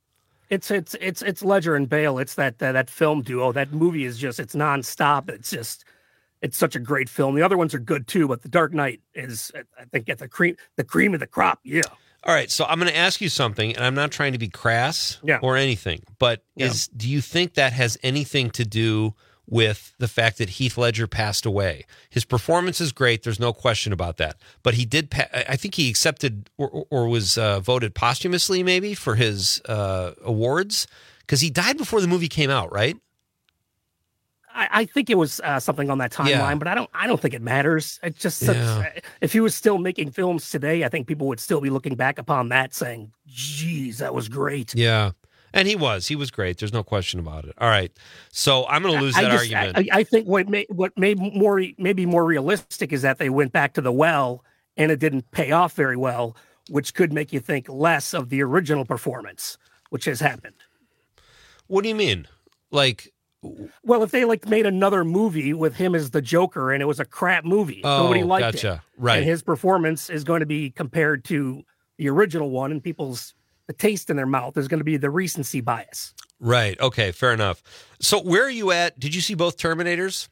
It's it's it's it's Ledger and Bale. It's that that, that film duo. That movie is just it's nonstop. It's just it's such a great film. The other ones are good too, but The Dark Knight is I think at the cream the cream of the crop. Yeah. All right, so I'm going to ask you something, and I'm not trying to be crass Yeah. or anything, but Yeah. is do you think that has anything to do with the fact that Heath Ledger passed away? His performance is great. There's no question about that. But he did, pa- I think he accepted or, or was uh, voted posthumously maybe for his uh, awards because he died before the movie came out, right? I, I think it was uh, something on that timeline, Yeah. but I don't. I don't think it matters. It's just such, Yeah. if he was still making films today, I think people would still be looking back upon that, saying, "Geez, that was great." Yeah. And he was. He was great. There's no question about it. All right. So I'm going to lose I that just- argument. I, I think what may, what may more maybe more realistic is that they went back to the well and it didn't pay off very well, which could make you think less of the original performance, which has happened. What do you mean? Like, well, if they like made another movie with him as the Joker and it was a crap movie, Oh, nobody liked gotcha. it. Right. And his performance is going to be compared to the original one, and people's the taste in their mouth is going to be the recency bias. right. Okay. Fair enough. So where are you at? Did you see both Terminators?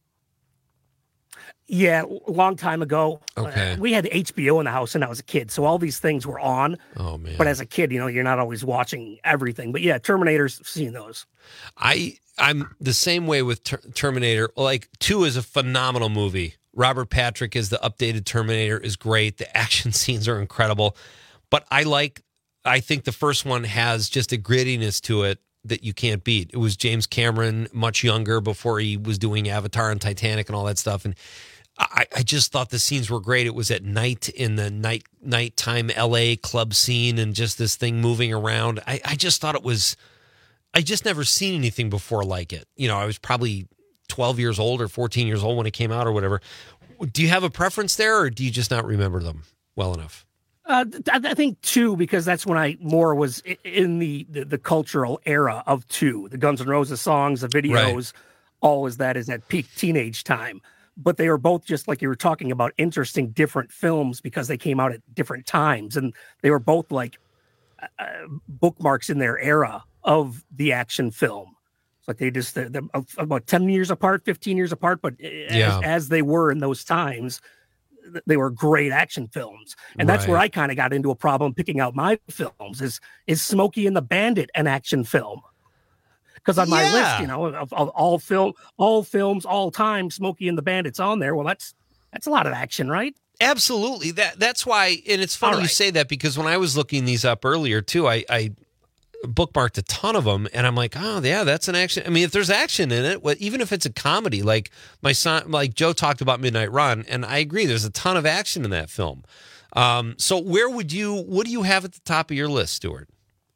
Yeah, a long time ago. Okay. Uh, we had H B O in the house when I was a kid, so all these things were on. Oh, man. But as a kid, you know, you're not always watching everything. But yeah, Terminators, seen those. I I'm the same way with Ter- Terminator. Like two is a phenomenal movie. Robert Patrick is the updated Terminator is great. The action scenes are incredible. But I like I think the first one has just a grittiness to it that you can't beat. It was James Cameron much younger before he was doing Avatar and Titanic and all that stuff. And I, I just thought the scenes were great. It was at night in the night nighttime L A club scene and just this thing moving around. I, I just thought it was I just never seen anything before like it. You know, I was probably twelve years old or fourteen years old when it came out or whatever. Do you have a preference there, or do you just not remember them well enough? Uh, I, I think two, because that's when I more was i- in the, the, the cultural era of two. The Guns N' Roses songs, the videos, all is that is at peak teenage time. But they were both, just like you were talking about, interesting, different films because they came out at different times. And they were both like uh, bookmarks in their era of the action film. It's like they just, they're, they're about ten years apart, fifteen years apart. But Yeah. as, as they were in those times, th- they were great action films. And that's where Right. I kind of got into a problem picking out my films is, is Smokey and the Bandit an action film? Because on my Yeah. list, you know, of, of all film, all films, all time, Smokey and the Bandit's on there. Well, that's, that's a lot of action, right? Absolutely. That that's why, and it's funny All you right. say that because when I was looking these up earlier too, I, I bookmarked a ton of them, and I'm like, oh yeah, that's an action. I mean, if there's action in it, well, even if it's a comedy, like my son, like Joe talked about Midnight Run, and I agree, there's a ton of action in that film. Um, so where would you, what do you have at the top of your list, Stuart?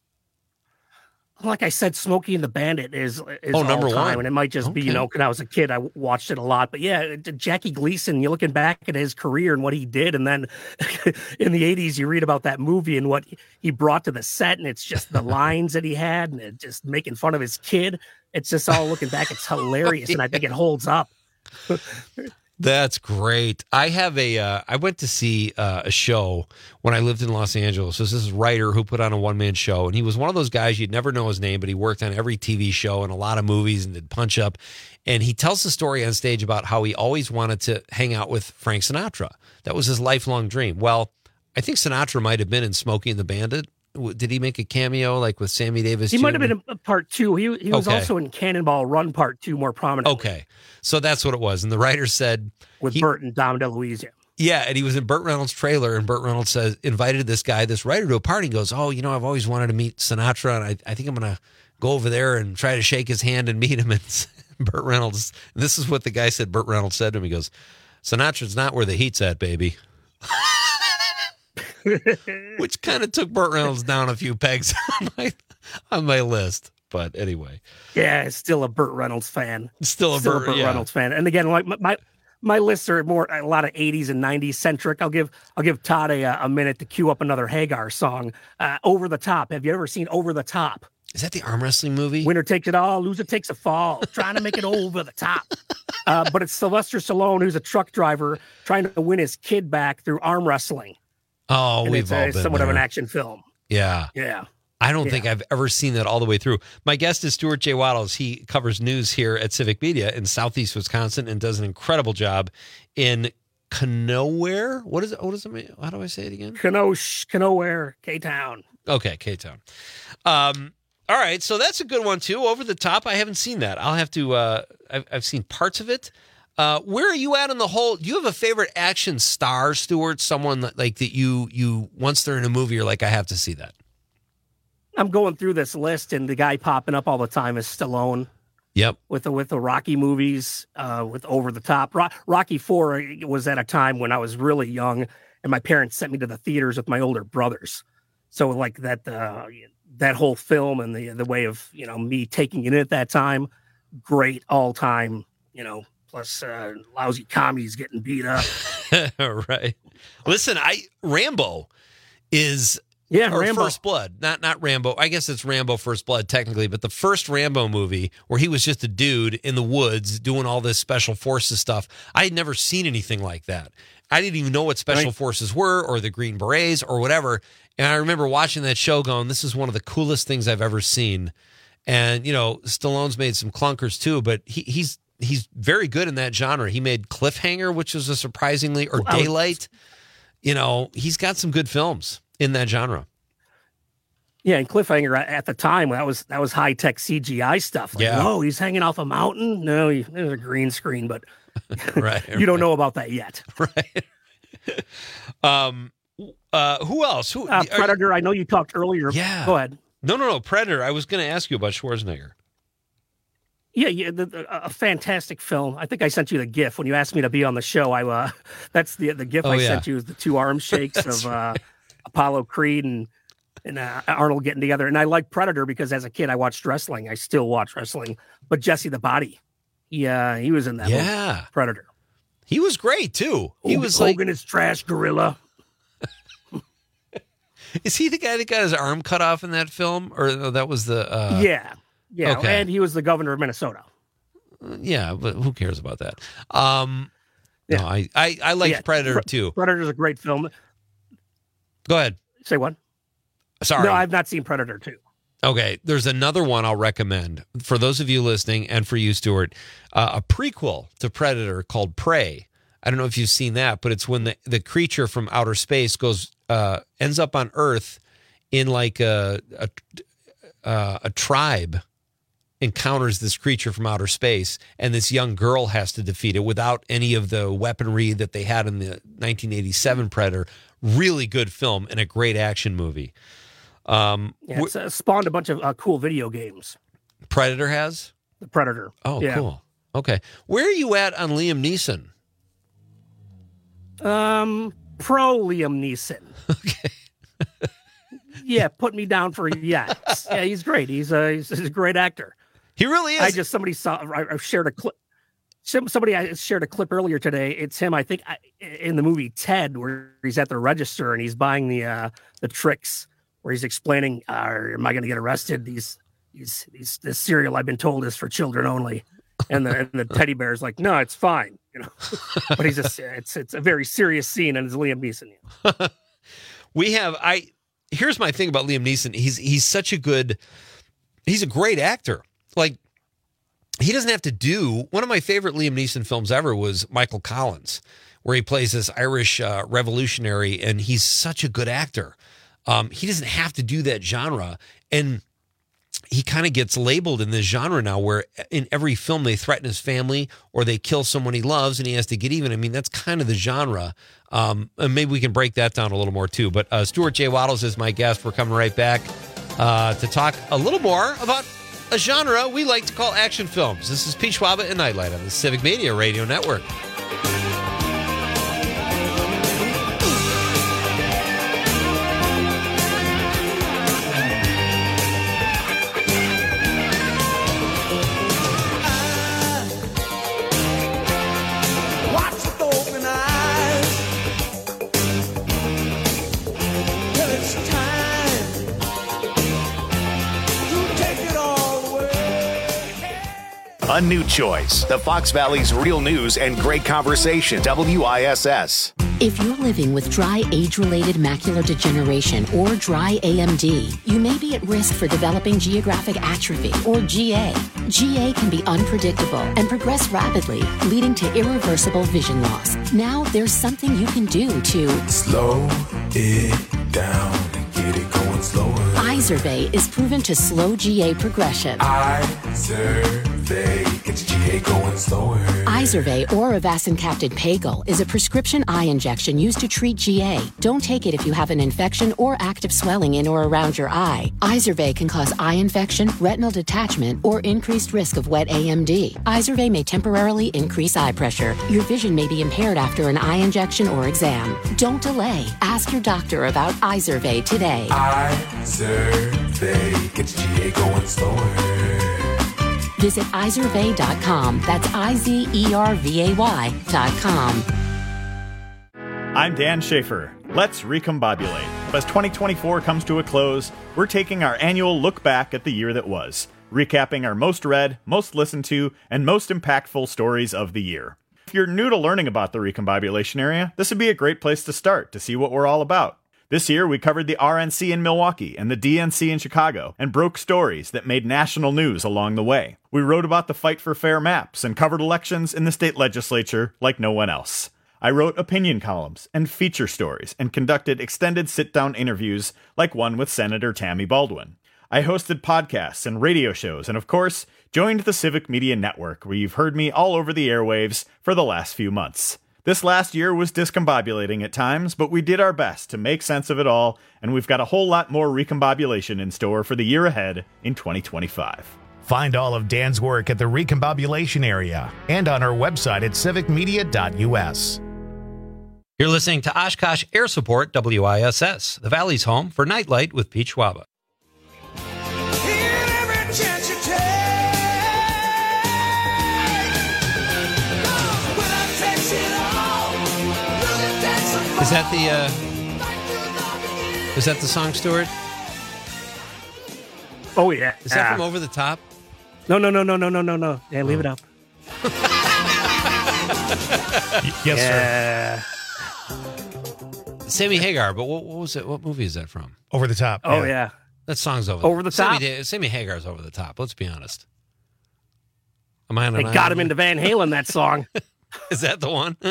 Like I said, Smokey and the Bandit is is Oh, all number time, one. and it might just be, you Okay. know, when I was a kid, I watched it a lot. But yeah, Jackie Gleason, you're looking back at his career and what he did, and then in the eighties, you read about that movie and what he brought to the set, and it's just the lines that he had, and it just making fun of his kid. It's just all looking back, it's hilarious, and I think it holds up. That's great. I have a. Uh, I went to see uh, a show when I lived in Los Angeles. So this is a writer who put on a one man show, and he was one of those guys you'd never know his name, but he worked on every T V show and a lot of movies and did Punch Up. And he tells the story on stage about how he always wanted to hang out with Frank Sinatra. That was his lifelong dream. Well, I think Sinatra might have been in Smokey and the Bandit. W- Did he make a cameo like with Sammy Davis? He might have Junior? been in part two. He he was Okay. also in Cannonball Run Part Two, more prominent. Okay, so that's what it was. And the writer said with he- Burt and Dom DeLuise. Yeah, and he was in Burt Reynolds' trailer, and Burt Reynolds says invited this guy, this writer, to a party. And goes, oh, you know, I've always wanted to meet Sinatra, and I, I think I'm going to go over there and try to shake his hand and meet him. And Burt Reynolds, this is what the guy said. Burt Reynolds said to him, he goes, Sinatra's not where the heat's at, baby. Which kind of took Burt Reynolds down a few pegs on my, on my list. But anyway, Yeah, still a Burt Reynolds fan. Still a still Burt- a Burt yeah. Reynolds fan. And again, like my, my my lists are more a lot of eighties and nineties centric. I'll give I'll give Todd a, a minute to cue up another Hagar song. Uh, Over the Top. Have you ever seen Over the Top? Is that the arm wrestling movie? Winner takes it all, loser takes a fall. Trying to make it over the top. Uh, but it's Sylvester Stallone, who's a truck driver, trying to win his kid back through arm wrestling. oh, and we've it's all a, been somewhat of an there. action film. Yeah. Yeah. I don't Yeah. think I've ever seen that all the way through. My guest is Stuart J. Waddles. He covers news here at Civic Media in Southeast Wisconsin and does an incredible job in Kenoware. What is it? What does it mean? How do I say it again? Kenosh, Kenoware, K-Town. Okay, K-Town. Um, all right, so that's a good one too. Over the Top, I haven't seen that. I'll have to. Uh, I've, I've seen parts of it. Uh, where are you at on the whole? Do you have a favorite action star, Stuart? Someone that, like that you you once they're in a movie, you're like, I have to see that. I'm going through this list, and the guy popping up all the time is Stallone. Yep. With the with the Rocky movies, uh, with Over the Top. Ro- Rocky Four was at a time when I was really young, and my parents sent me to the theaters with my older brothers. So like that uh, that whole film and the the way of you know me taking it in at that time, great all time. You know, plus uh, lousy commies getting beat up. Right. Listen, I Rambo is. Yeah, or Rambo. First Blood, not not Rambo. I guess it's Rambo First Blood technically, but the first Rambo movie where he was just a dude in the woods doing all this special forces stuff. I had never seen anything like that. I didn't even know what special Right. forces were or the Green Berets or whatever. And I remember watching that show going, this is one of the coolest things I've ever seen. And, you know, Stallone's made some clunkers too, but he, he's he's very good in that genre. He made Cliffhanger, which was a surprisingly, or Wow. Daylight. You know, he's got some good films in that genre. Yeah, and Cliffhanger at the time that was that was high tech C G I stuff. Like, Yeah. oh, he's hanging off a mountain. No, he, there's a green screen, but Right. you don't know about that yet. Right. um. Uh. Who else? Who? Uh, are- Predator. I know you talked earlier. Yeah. Go ahead. No, no, no. Predator. I was going to ask you about Schwarzenegger. Yeah, yeah, the, the, a fantastic film. I think I sent you the GIF when you asked me to be on the show. I uh, that's the the GIF Oh, I yeah. sent you is the two arm shakes of uh, Apollo Creed and and uh, Arnold getting together. And I like Predator because as a kid I watched wrestling. I still watch wrestling. But Jesse the Body, yeah, he was in that. Yeah. movie, Predator. He was great too. He Hogan, was like, Hogan is trash gorilla. is he the guy that got his arm cut off in that film, or no, that was the? Uh, yeah, yeah, okay. and he was the governor of Minnesota. yeah, but who cares about that? Um. Yeah. No, I I, I liked Yeah, Predator Pre- too. Predator's a great film. Go ahead. Say what? Sorry. No, I've not seen Predator two. Okay, there's another one I'll recommend for those of you listening and for you, Stuart. Uh, a prequel to Predator called Prey. I don't know if you've seen that, but it's when the, the creature from outer space goes uh, ends up on Earth in like a a, uh, a tribe encounters this creature from outer space, and this young girl has to defeat it without any of the weaponry that they had in the nineteen eighty-seven Predator. Really good film and a great action movie. Um, Yeah, it's uh, spawned a bunch of uh, cool video games. Predator has? The Predator. Oh, Yeah. cool. Okay. Where are you at on Liam Neeson? Um, pro Liam Neeson. Okay. Yeah, put me down for yes. Yeah, he's great. He's a he's, he's a great actor. He really is. I just somebody saw. I, I shared a clip. Some, somebody I shared a clip earlier today. It's him. I think I, in the movie Ted, where he's at the register and he's buying the uh, the tricks, where he's explaining, uh, "Am I going to get arrested? These these these this cereal I've been told is for children only." And the and the teddy bear is like, "No, it's fine," you know. But he's a it's it's a very serious scene, and it's Liam Neeson. We have I. Here's my thing about Liam Neeson. He's he's such a good. He's a great actor. Like, he doesn't have to do. One of my favorite Liam Neeson films ever was Michael Collins, where he plays this Irish uh, revolutionary, and he's such a good actor. Um, he doesn't have to do that genre, and he kind of gets labeled in this genre now, where in every film they threaten his family or they kill someone he loves, and he has to get even. I mean, that's kind of the genre. Um, and maybe we can break that down a little more too. But uh, Stuart J. Waddles is my guest. We're coming right back uh, to talk a little more about a genre we like to call action films. This is Pete Schwaba and Nightlight on the Civic Media Radio Network. Watch with open eyes till it's time to take it all away. A new choice. The Fox Valley's real news and great conversation. W I S S. If you're living with dry age-related macular degeneration or dry A M D, you may be at risk for developing geographic atrophy or G A. G A can be unpredictable and progress rapidly, leading to irreversible vision loss. Now there's something you can do to slow it down and get it going slower. Izervay is proven to slow G A progression. Izervay gets G A going slower. Izervay or avacincaptad pagel is a prescription eye injection used to treat G A. Don't take it if you have an infection or active swelling in or around your eye. Izervay can cause eye infection, retinal detachment, or increased risk of wet A M D. Izervay may temporarily increase eye pressure. Your vision may be impaired after an eye injection or exam. Don't delay. Ask your doctor about Izervay today. Izervay gets G A going slower. Visit Izervay dot com. That's I Z E R V A Y dot com. I'm Dan Schaefer. Let's recombobulate. As twenty twenty-four comes to a close, we're taking our annual look back at the year that was, recapping our most read, most listened to, and most impactful stories of the year. If you're new to learning about the recombobulation area, this would be a great place to start to see what we're all about. This year, we covered the R N C in Milwaukee and the D N C in Chicago and broke stories that made national news along the way. We wrote about the fight for fair maps and covered elections in the state legislature like no one else. I wrote opinion columns and feature stories and conducted extended sit-down interviews like one with Senator Tammy Baldwin. I hosted podcasts and radio shows and, of course, joined the Civic Media Network, where you've heard me all over the airwaves for the last few months. This last year was discombobulating at times, but we did our best to make sense of it all, and we've got a whole lot more recombobulation in store for the year ahead in twenty twenty-five. Find all of Dan's work at the recombobulation area and on our website at civic media dot U S. You're listening to Oshkosh Air Support, W I S S, the Valley's home for Nightlight with Pete Schwaba. Is that the uh, is that the song, Stuart? Oh yeah. Is that ah. from Over the Top? No, no, no, no, no, no, no, no. Yeah, leave oh. it up. Yes, yeah. sir. Sammy Hagar, but what, what was it? What movie is that from? Over the Top. Oh yeah. yeah. That song's over. Over the top. Sammy, Sammy Hagar's Over the Top. Let's be honest. Am I on They an got island? him into Van Halen, that song. Is that the one?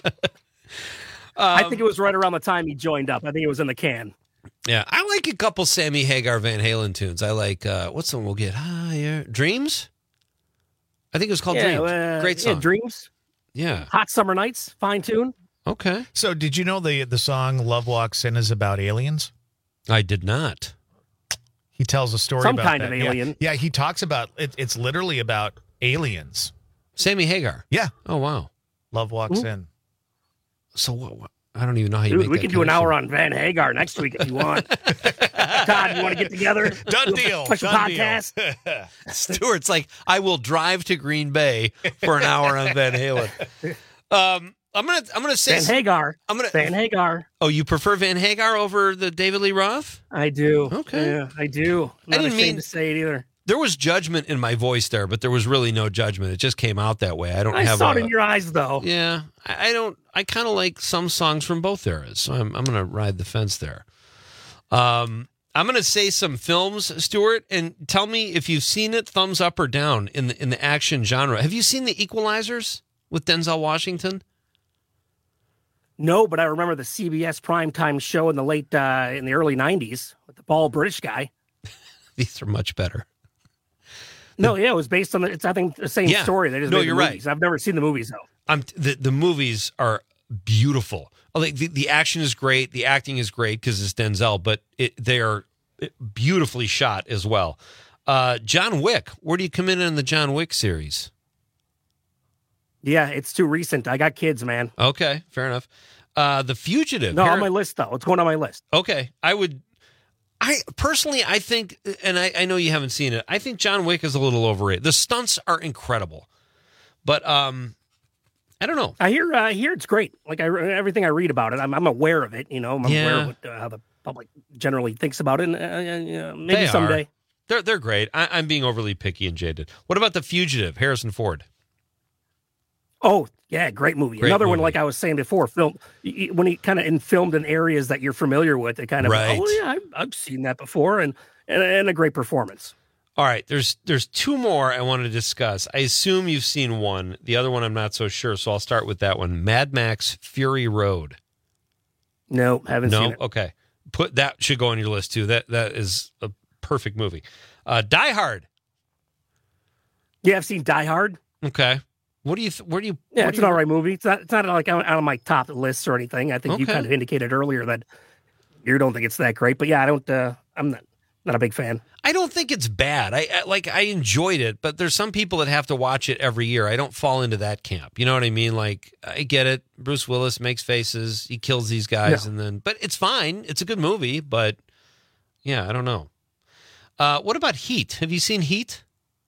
I think it was right around the time he joined up. I think it was in the can. Yeah, I like a couple Sammy Hagar Van Halen tunes. I like, uh, what's the one we'll get higher? Dreams? I think it was called yeah, Dreams. Uh, Great song. Yeah, Dreams. Yeah. Hot Summer Nights, fine tune. Okay. So did you know the, the song Love Walks In is about aliens? I did not. He tells a story Some about kind that. of alien. Yeah, yeah, he talks about, it, it's literally about aliens. Sammy Hagar? Yeah. Oh, wow. Love Walks Ooh. In. So what, what? I don't even know how you Dude, make we that could do an connection. hour on Van Hagar next week if you want. Todd, you want to get together? Done deal. Special Done podcast. deal. Stuart's like, I will drive to Green Bay for an hour on Van Halen. Um, I'm gonna, I'm gonna say Van Hagar. I'm gonna Van Hagar. Oh, you prefer Van Hagar over the David Lee Roth? I do. Okay. Yeah, I do. I'm I not didn't ashamed mean- to say it either. There was judgment in my voice there, but there was really no judgment. It just came out that way. I don't I have saw a, it in your eyes, though. Yeah, I, I don't. I kind of like some songs from both eras, so I'm, I'm going to ride the fence there. Um, I'm going to say some films, Stuart, and tell me if you've seen it. Thumbs up or down in the in the action genre. Have you seen The Equalizers with Denzel Washington? No, but I remember the C B S primetime show in the late uh, in the early nineties with the bald British guy. These are much better. No, yeah, it was based on the, it's I think the same Yeah. story. They just No, made the you're right. movies. I've never seen the movies though. I'm the the movies are beautiful. Like the, the action is great, the acting is great because it's Denzel, but it they are beautifully shot as well. Uh, John Wick, where do you come in on the John Wick series? Yeah, it's too recent. I got kids, man. Okay, fair enough. Uh, The Fugitive. No, Here- on my list though. It's going on my list. Okay, I would. I personally, I think, and I, I know you haven't seen it. I think John Wick is a little overrated. The stunts are incredible, but um, I don't know. I hear, uh, I hear it's great. Like I, everything I read about it, I'm, I'm aware of it. You know, I'm Yeah. aware of what, uh, how the public generally thinks about it. And, uh, uh, maybe They someday. are. They're they're great. I, I'm being overly picky and jaded. What about The Fugitive? Harrison Ford. Oh yeah, great movie. Great Another movie. one, like I was saying before, film when he kind of in filmed in areas that you're familiar with. It kind of Right. oh yeah, I've, I've seen that before, and, and and a great performance. All right, there's there's two more I want to discuss. I assume you've seen one. The other one I'm not so sure, so I'll start with that one. Mad Max Fury Road. No, haven't no? seen it. Okay. Put that should go on your list too. That that is a perfect movie. Uh, Die Hard. Yeah, I've seen Die Hard. Okay. What do you? Th- where do you? Yeah, what it's do an you- all right movie. It's not. It's not like out, out of my top lists or anything. I think you Okay. kind of indicated earlier that you don't think it's that great. But yeah, I don't. Uh, I'm not not a big fan. I don't think it's bad. I, I like. I enjoyed it, but there's some people that have to watch it every year. I don't fall into that camp. You know what I mean? Like, I get it. Bruce Willis makes faces. He kills these guys, Yeah. and then. But it's fine. It's a good movie. But yeah, I don't know. Uh, what about Heat? Have you seen Heat?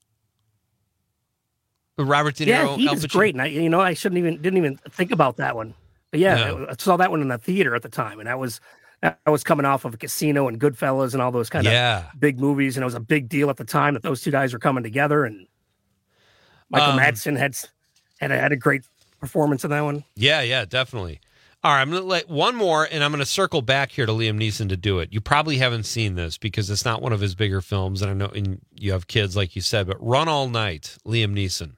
Robert De Niro. Yeah, he Al is Pacino? great. And I, you know, I shouldn't even didn't even think about that one. But yeah, No. I saw that one in the theater at the time, and that was that was coming off of Casino and Goodfellas and all those kind Yeah. of big movies, and it was a big deal at the time that those two guys were coming together. And Michael Um, Madsen had s- had a, had a great performance in that one. Yeah, yeah, definitely. All right, I'm going to let one more, and I'm going to circle back here to Liam Neeson to do it. You probably haven't seen this because it's not one of his bigger films, and I know and you have kids, like you said, but Run All Night, Liam Neeson.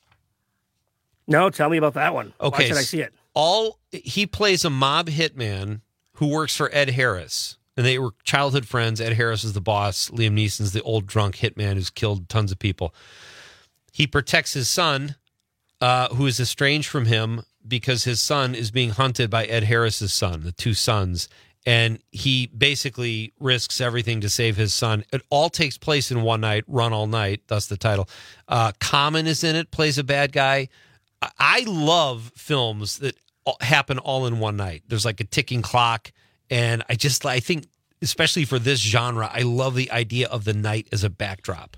No, tell me about that one. Okay, Why should I see it? All he plays a mob hitman who works for Ed Harris, and they were childhood friends. Ed Harris is the boss. Liam Neeson's the old drunk hitman who's killed tons of people. He protects his son, uh, who is estranged from him because his son is being hunted by Ed Harris's son, the two sons, and he basically risks everything to save his son. It all takes place in one night. Run All Night. That's the title. Uh, Common is in it. Plays a bad guy. I love films that happen all in one night. There's like a ticking clock, and I just I think, especially for this genre, I love the idea of the night as a backdrop.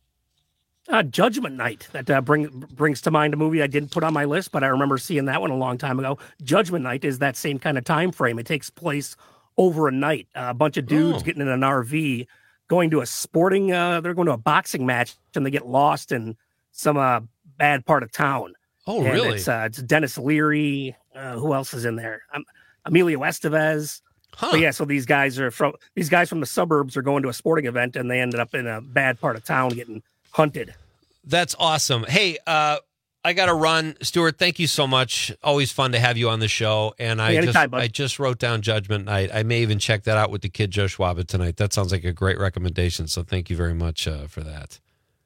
Uh, Judgment Night. That uh, bring, brings to mind a movie I didn't put on my list, but I remember seeing that one a long time ago. Judgment Night is that same kind of time frame. It takes place over a night. Uh, a bunch of dudes Oh. getting in an R V, going to a sporting. Uh, they're going to a boxing match, and they get lost in some uh, bad part of town. Oh, And really? It's, uh, it's Dennis Leary. Uh, who else is in there? Um, Emilio Estevez. But yeah, so these guys are from these guys from the suburbs are going to a sporting event, and they ended up in a bad part of town getting hunted. That's awesome. Hey, uh, I got to run. Stuart, thank you so much. Always fun to have you on the show. And I Hey, just anytime, bud. I just wrote down Judgment Night. I may even check that out with the kid Joe Schwab tonight. That sounds like a great recommendation. So thank you very much uh, for that.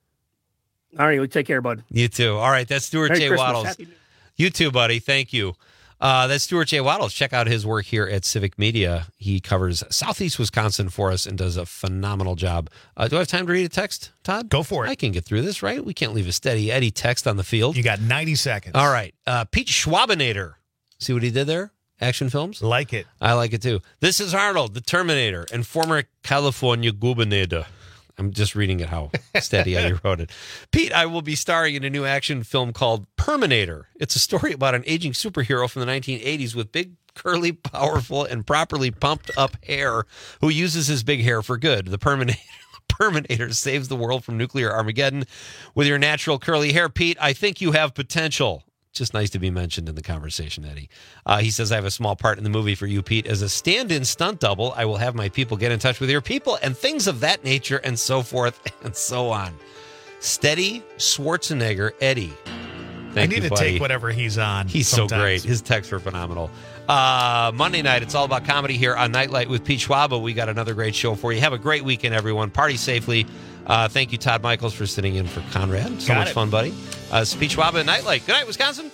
All right, well, take care, bud. You too. All right, that's Stuart Merry J. Christmas. Waddles. Happy New- You too, buddy. Thank you. Uh, that's Stuart J. Waddles. Check out his work here at Civic Media. He covers Southeast Wisconsin for us and does a phenomenal job. Uh, do I have time to read a text, Todd? Go for it. I can get through this, right? We can't leave a steady Eddie text on the field. You got ninety seconds. All right. Uh, Pete Schwabinator. See what he did there? Action films? Like it. I like it too. This is Arnold, the Terminator, and former California Gubernator. I'm just reading it how steady I wrote it. Pete, I will be starring in a new action film called Perminator. It's a story about an aging superhero from the nineteen eighties with big, curly, powerful, and properly pumped up hair who uses his big hair for good. The Perminator. Perminator saves the world from nuclear Armageddon with your natural curly hair. Pete, I think you have potential. Just nice to be mentioned in the conversation, Eddie. Uh, he says, I have a small part in the movie for you, Pete. As a stand-in stunt double, I will have my people get in touch with your people and things of that nature and so forth and so on. Steady Schwarzenegger, Eddie. Thank I need you, to buddy. take whatever he's on. He's sometimes. so great. His texts are phenomenal. Uh, Monday night, it's all about comedy here on Nightlight with Pete Schwaba. We got another great show for you. Have a great weekend, everyone. Party safely. Uh, thank you, Todd Michaels, for sitting in for Conrad. So Got much it. fun, buddy. Uh, it's Pete Schwaba at Nightlight. Good night, Wisconsin.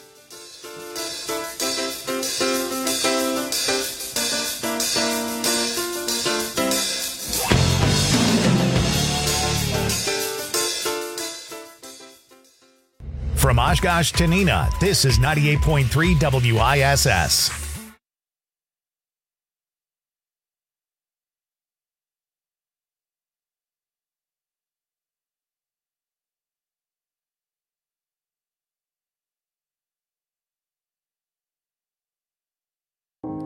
From Oshkosh to Neenah, this is ninety-eight point three W I S S.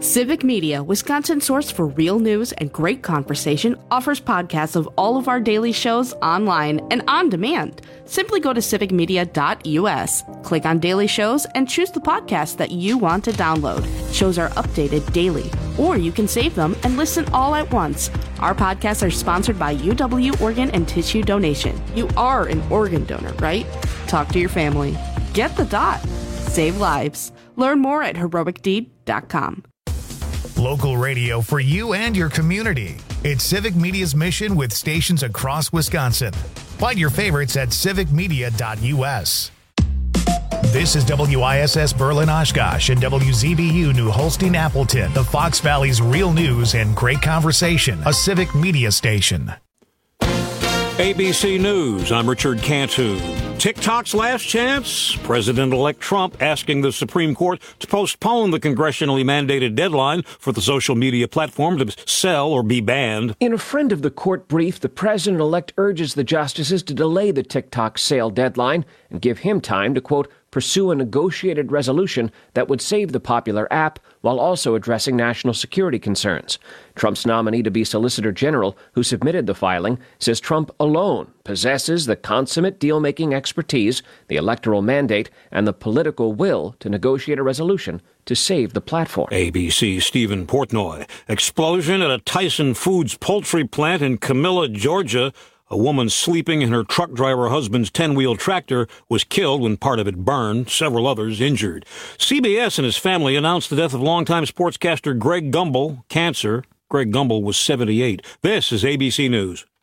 Civic Media, Wisconsin's source for real news and great conversation, offers podcasts of all of our daily shows online and on demand. Simply go to civic media dot u s, click on daily shows, and choose the podcast that you want to download. Shows are updated daily, or you can save them and listen all at once. Our podcasts are sponsored by U W Organ and Tissue Donation. You are an organ donor, right? Talk to your family. Get the dot. Save lives. Learn more at heroic deed dot com. Local radio for you and your community. It's Civic Media's mission with stations across Wisconsin. Find your favorites at civic media dot u s. This is W I S S Berlin Oshkosh and W Z B U New Holstein Appleton, the Fox Valley's real news and great conversation, a Civic Media station. A B C News, I'm Richard Cantu. TikTok's last chance? President-elect Trump asking the Supreme Court to postpone the congressionally mandated deadline for the social media platform to sell or be banned. In a friend of the court brief, the president-elect urges the justices to delay the TikTok sale deadline and give him time to, quote, pursue a negotiated resolution that would save the popular app while also addressing national security concerns. Trump's nominee to be Solicitor General, who submitted the filing, says Trump alone possesses the consummate deal-making expertise, the electoral mandate, and the political will to negotiate a resolution to save the platform. A B C's Stephen Portnoy. Explosion at a Tyson Foods poultry plant in Camilla, Georgia. A woman sleeping in her truck driver husband's ten-wheel tractor was killed when part of it burned, several others injured. C B S and his family announced the death of longtime sportscaster Greg Gumbel, cancer. Greg Gumbel was seventy-eight. This is A B C News.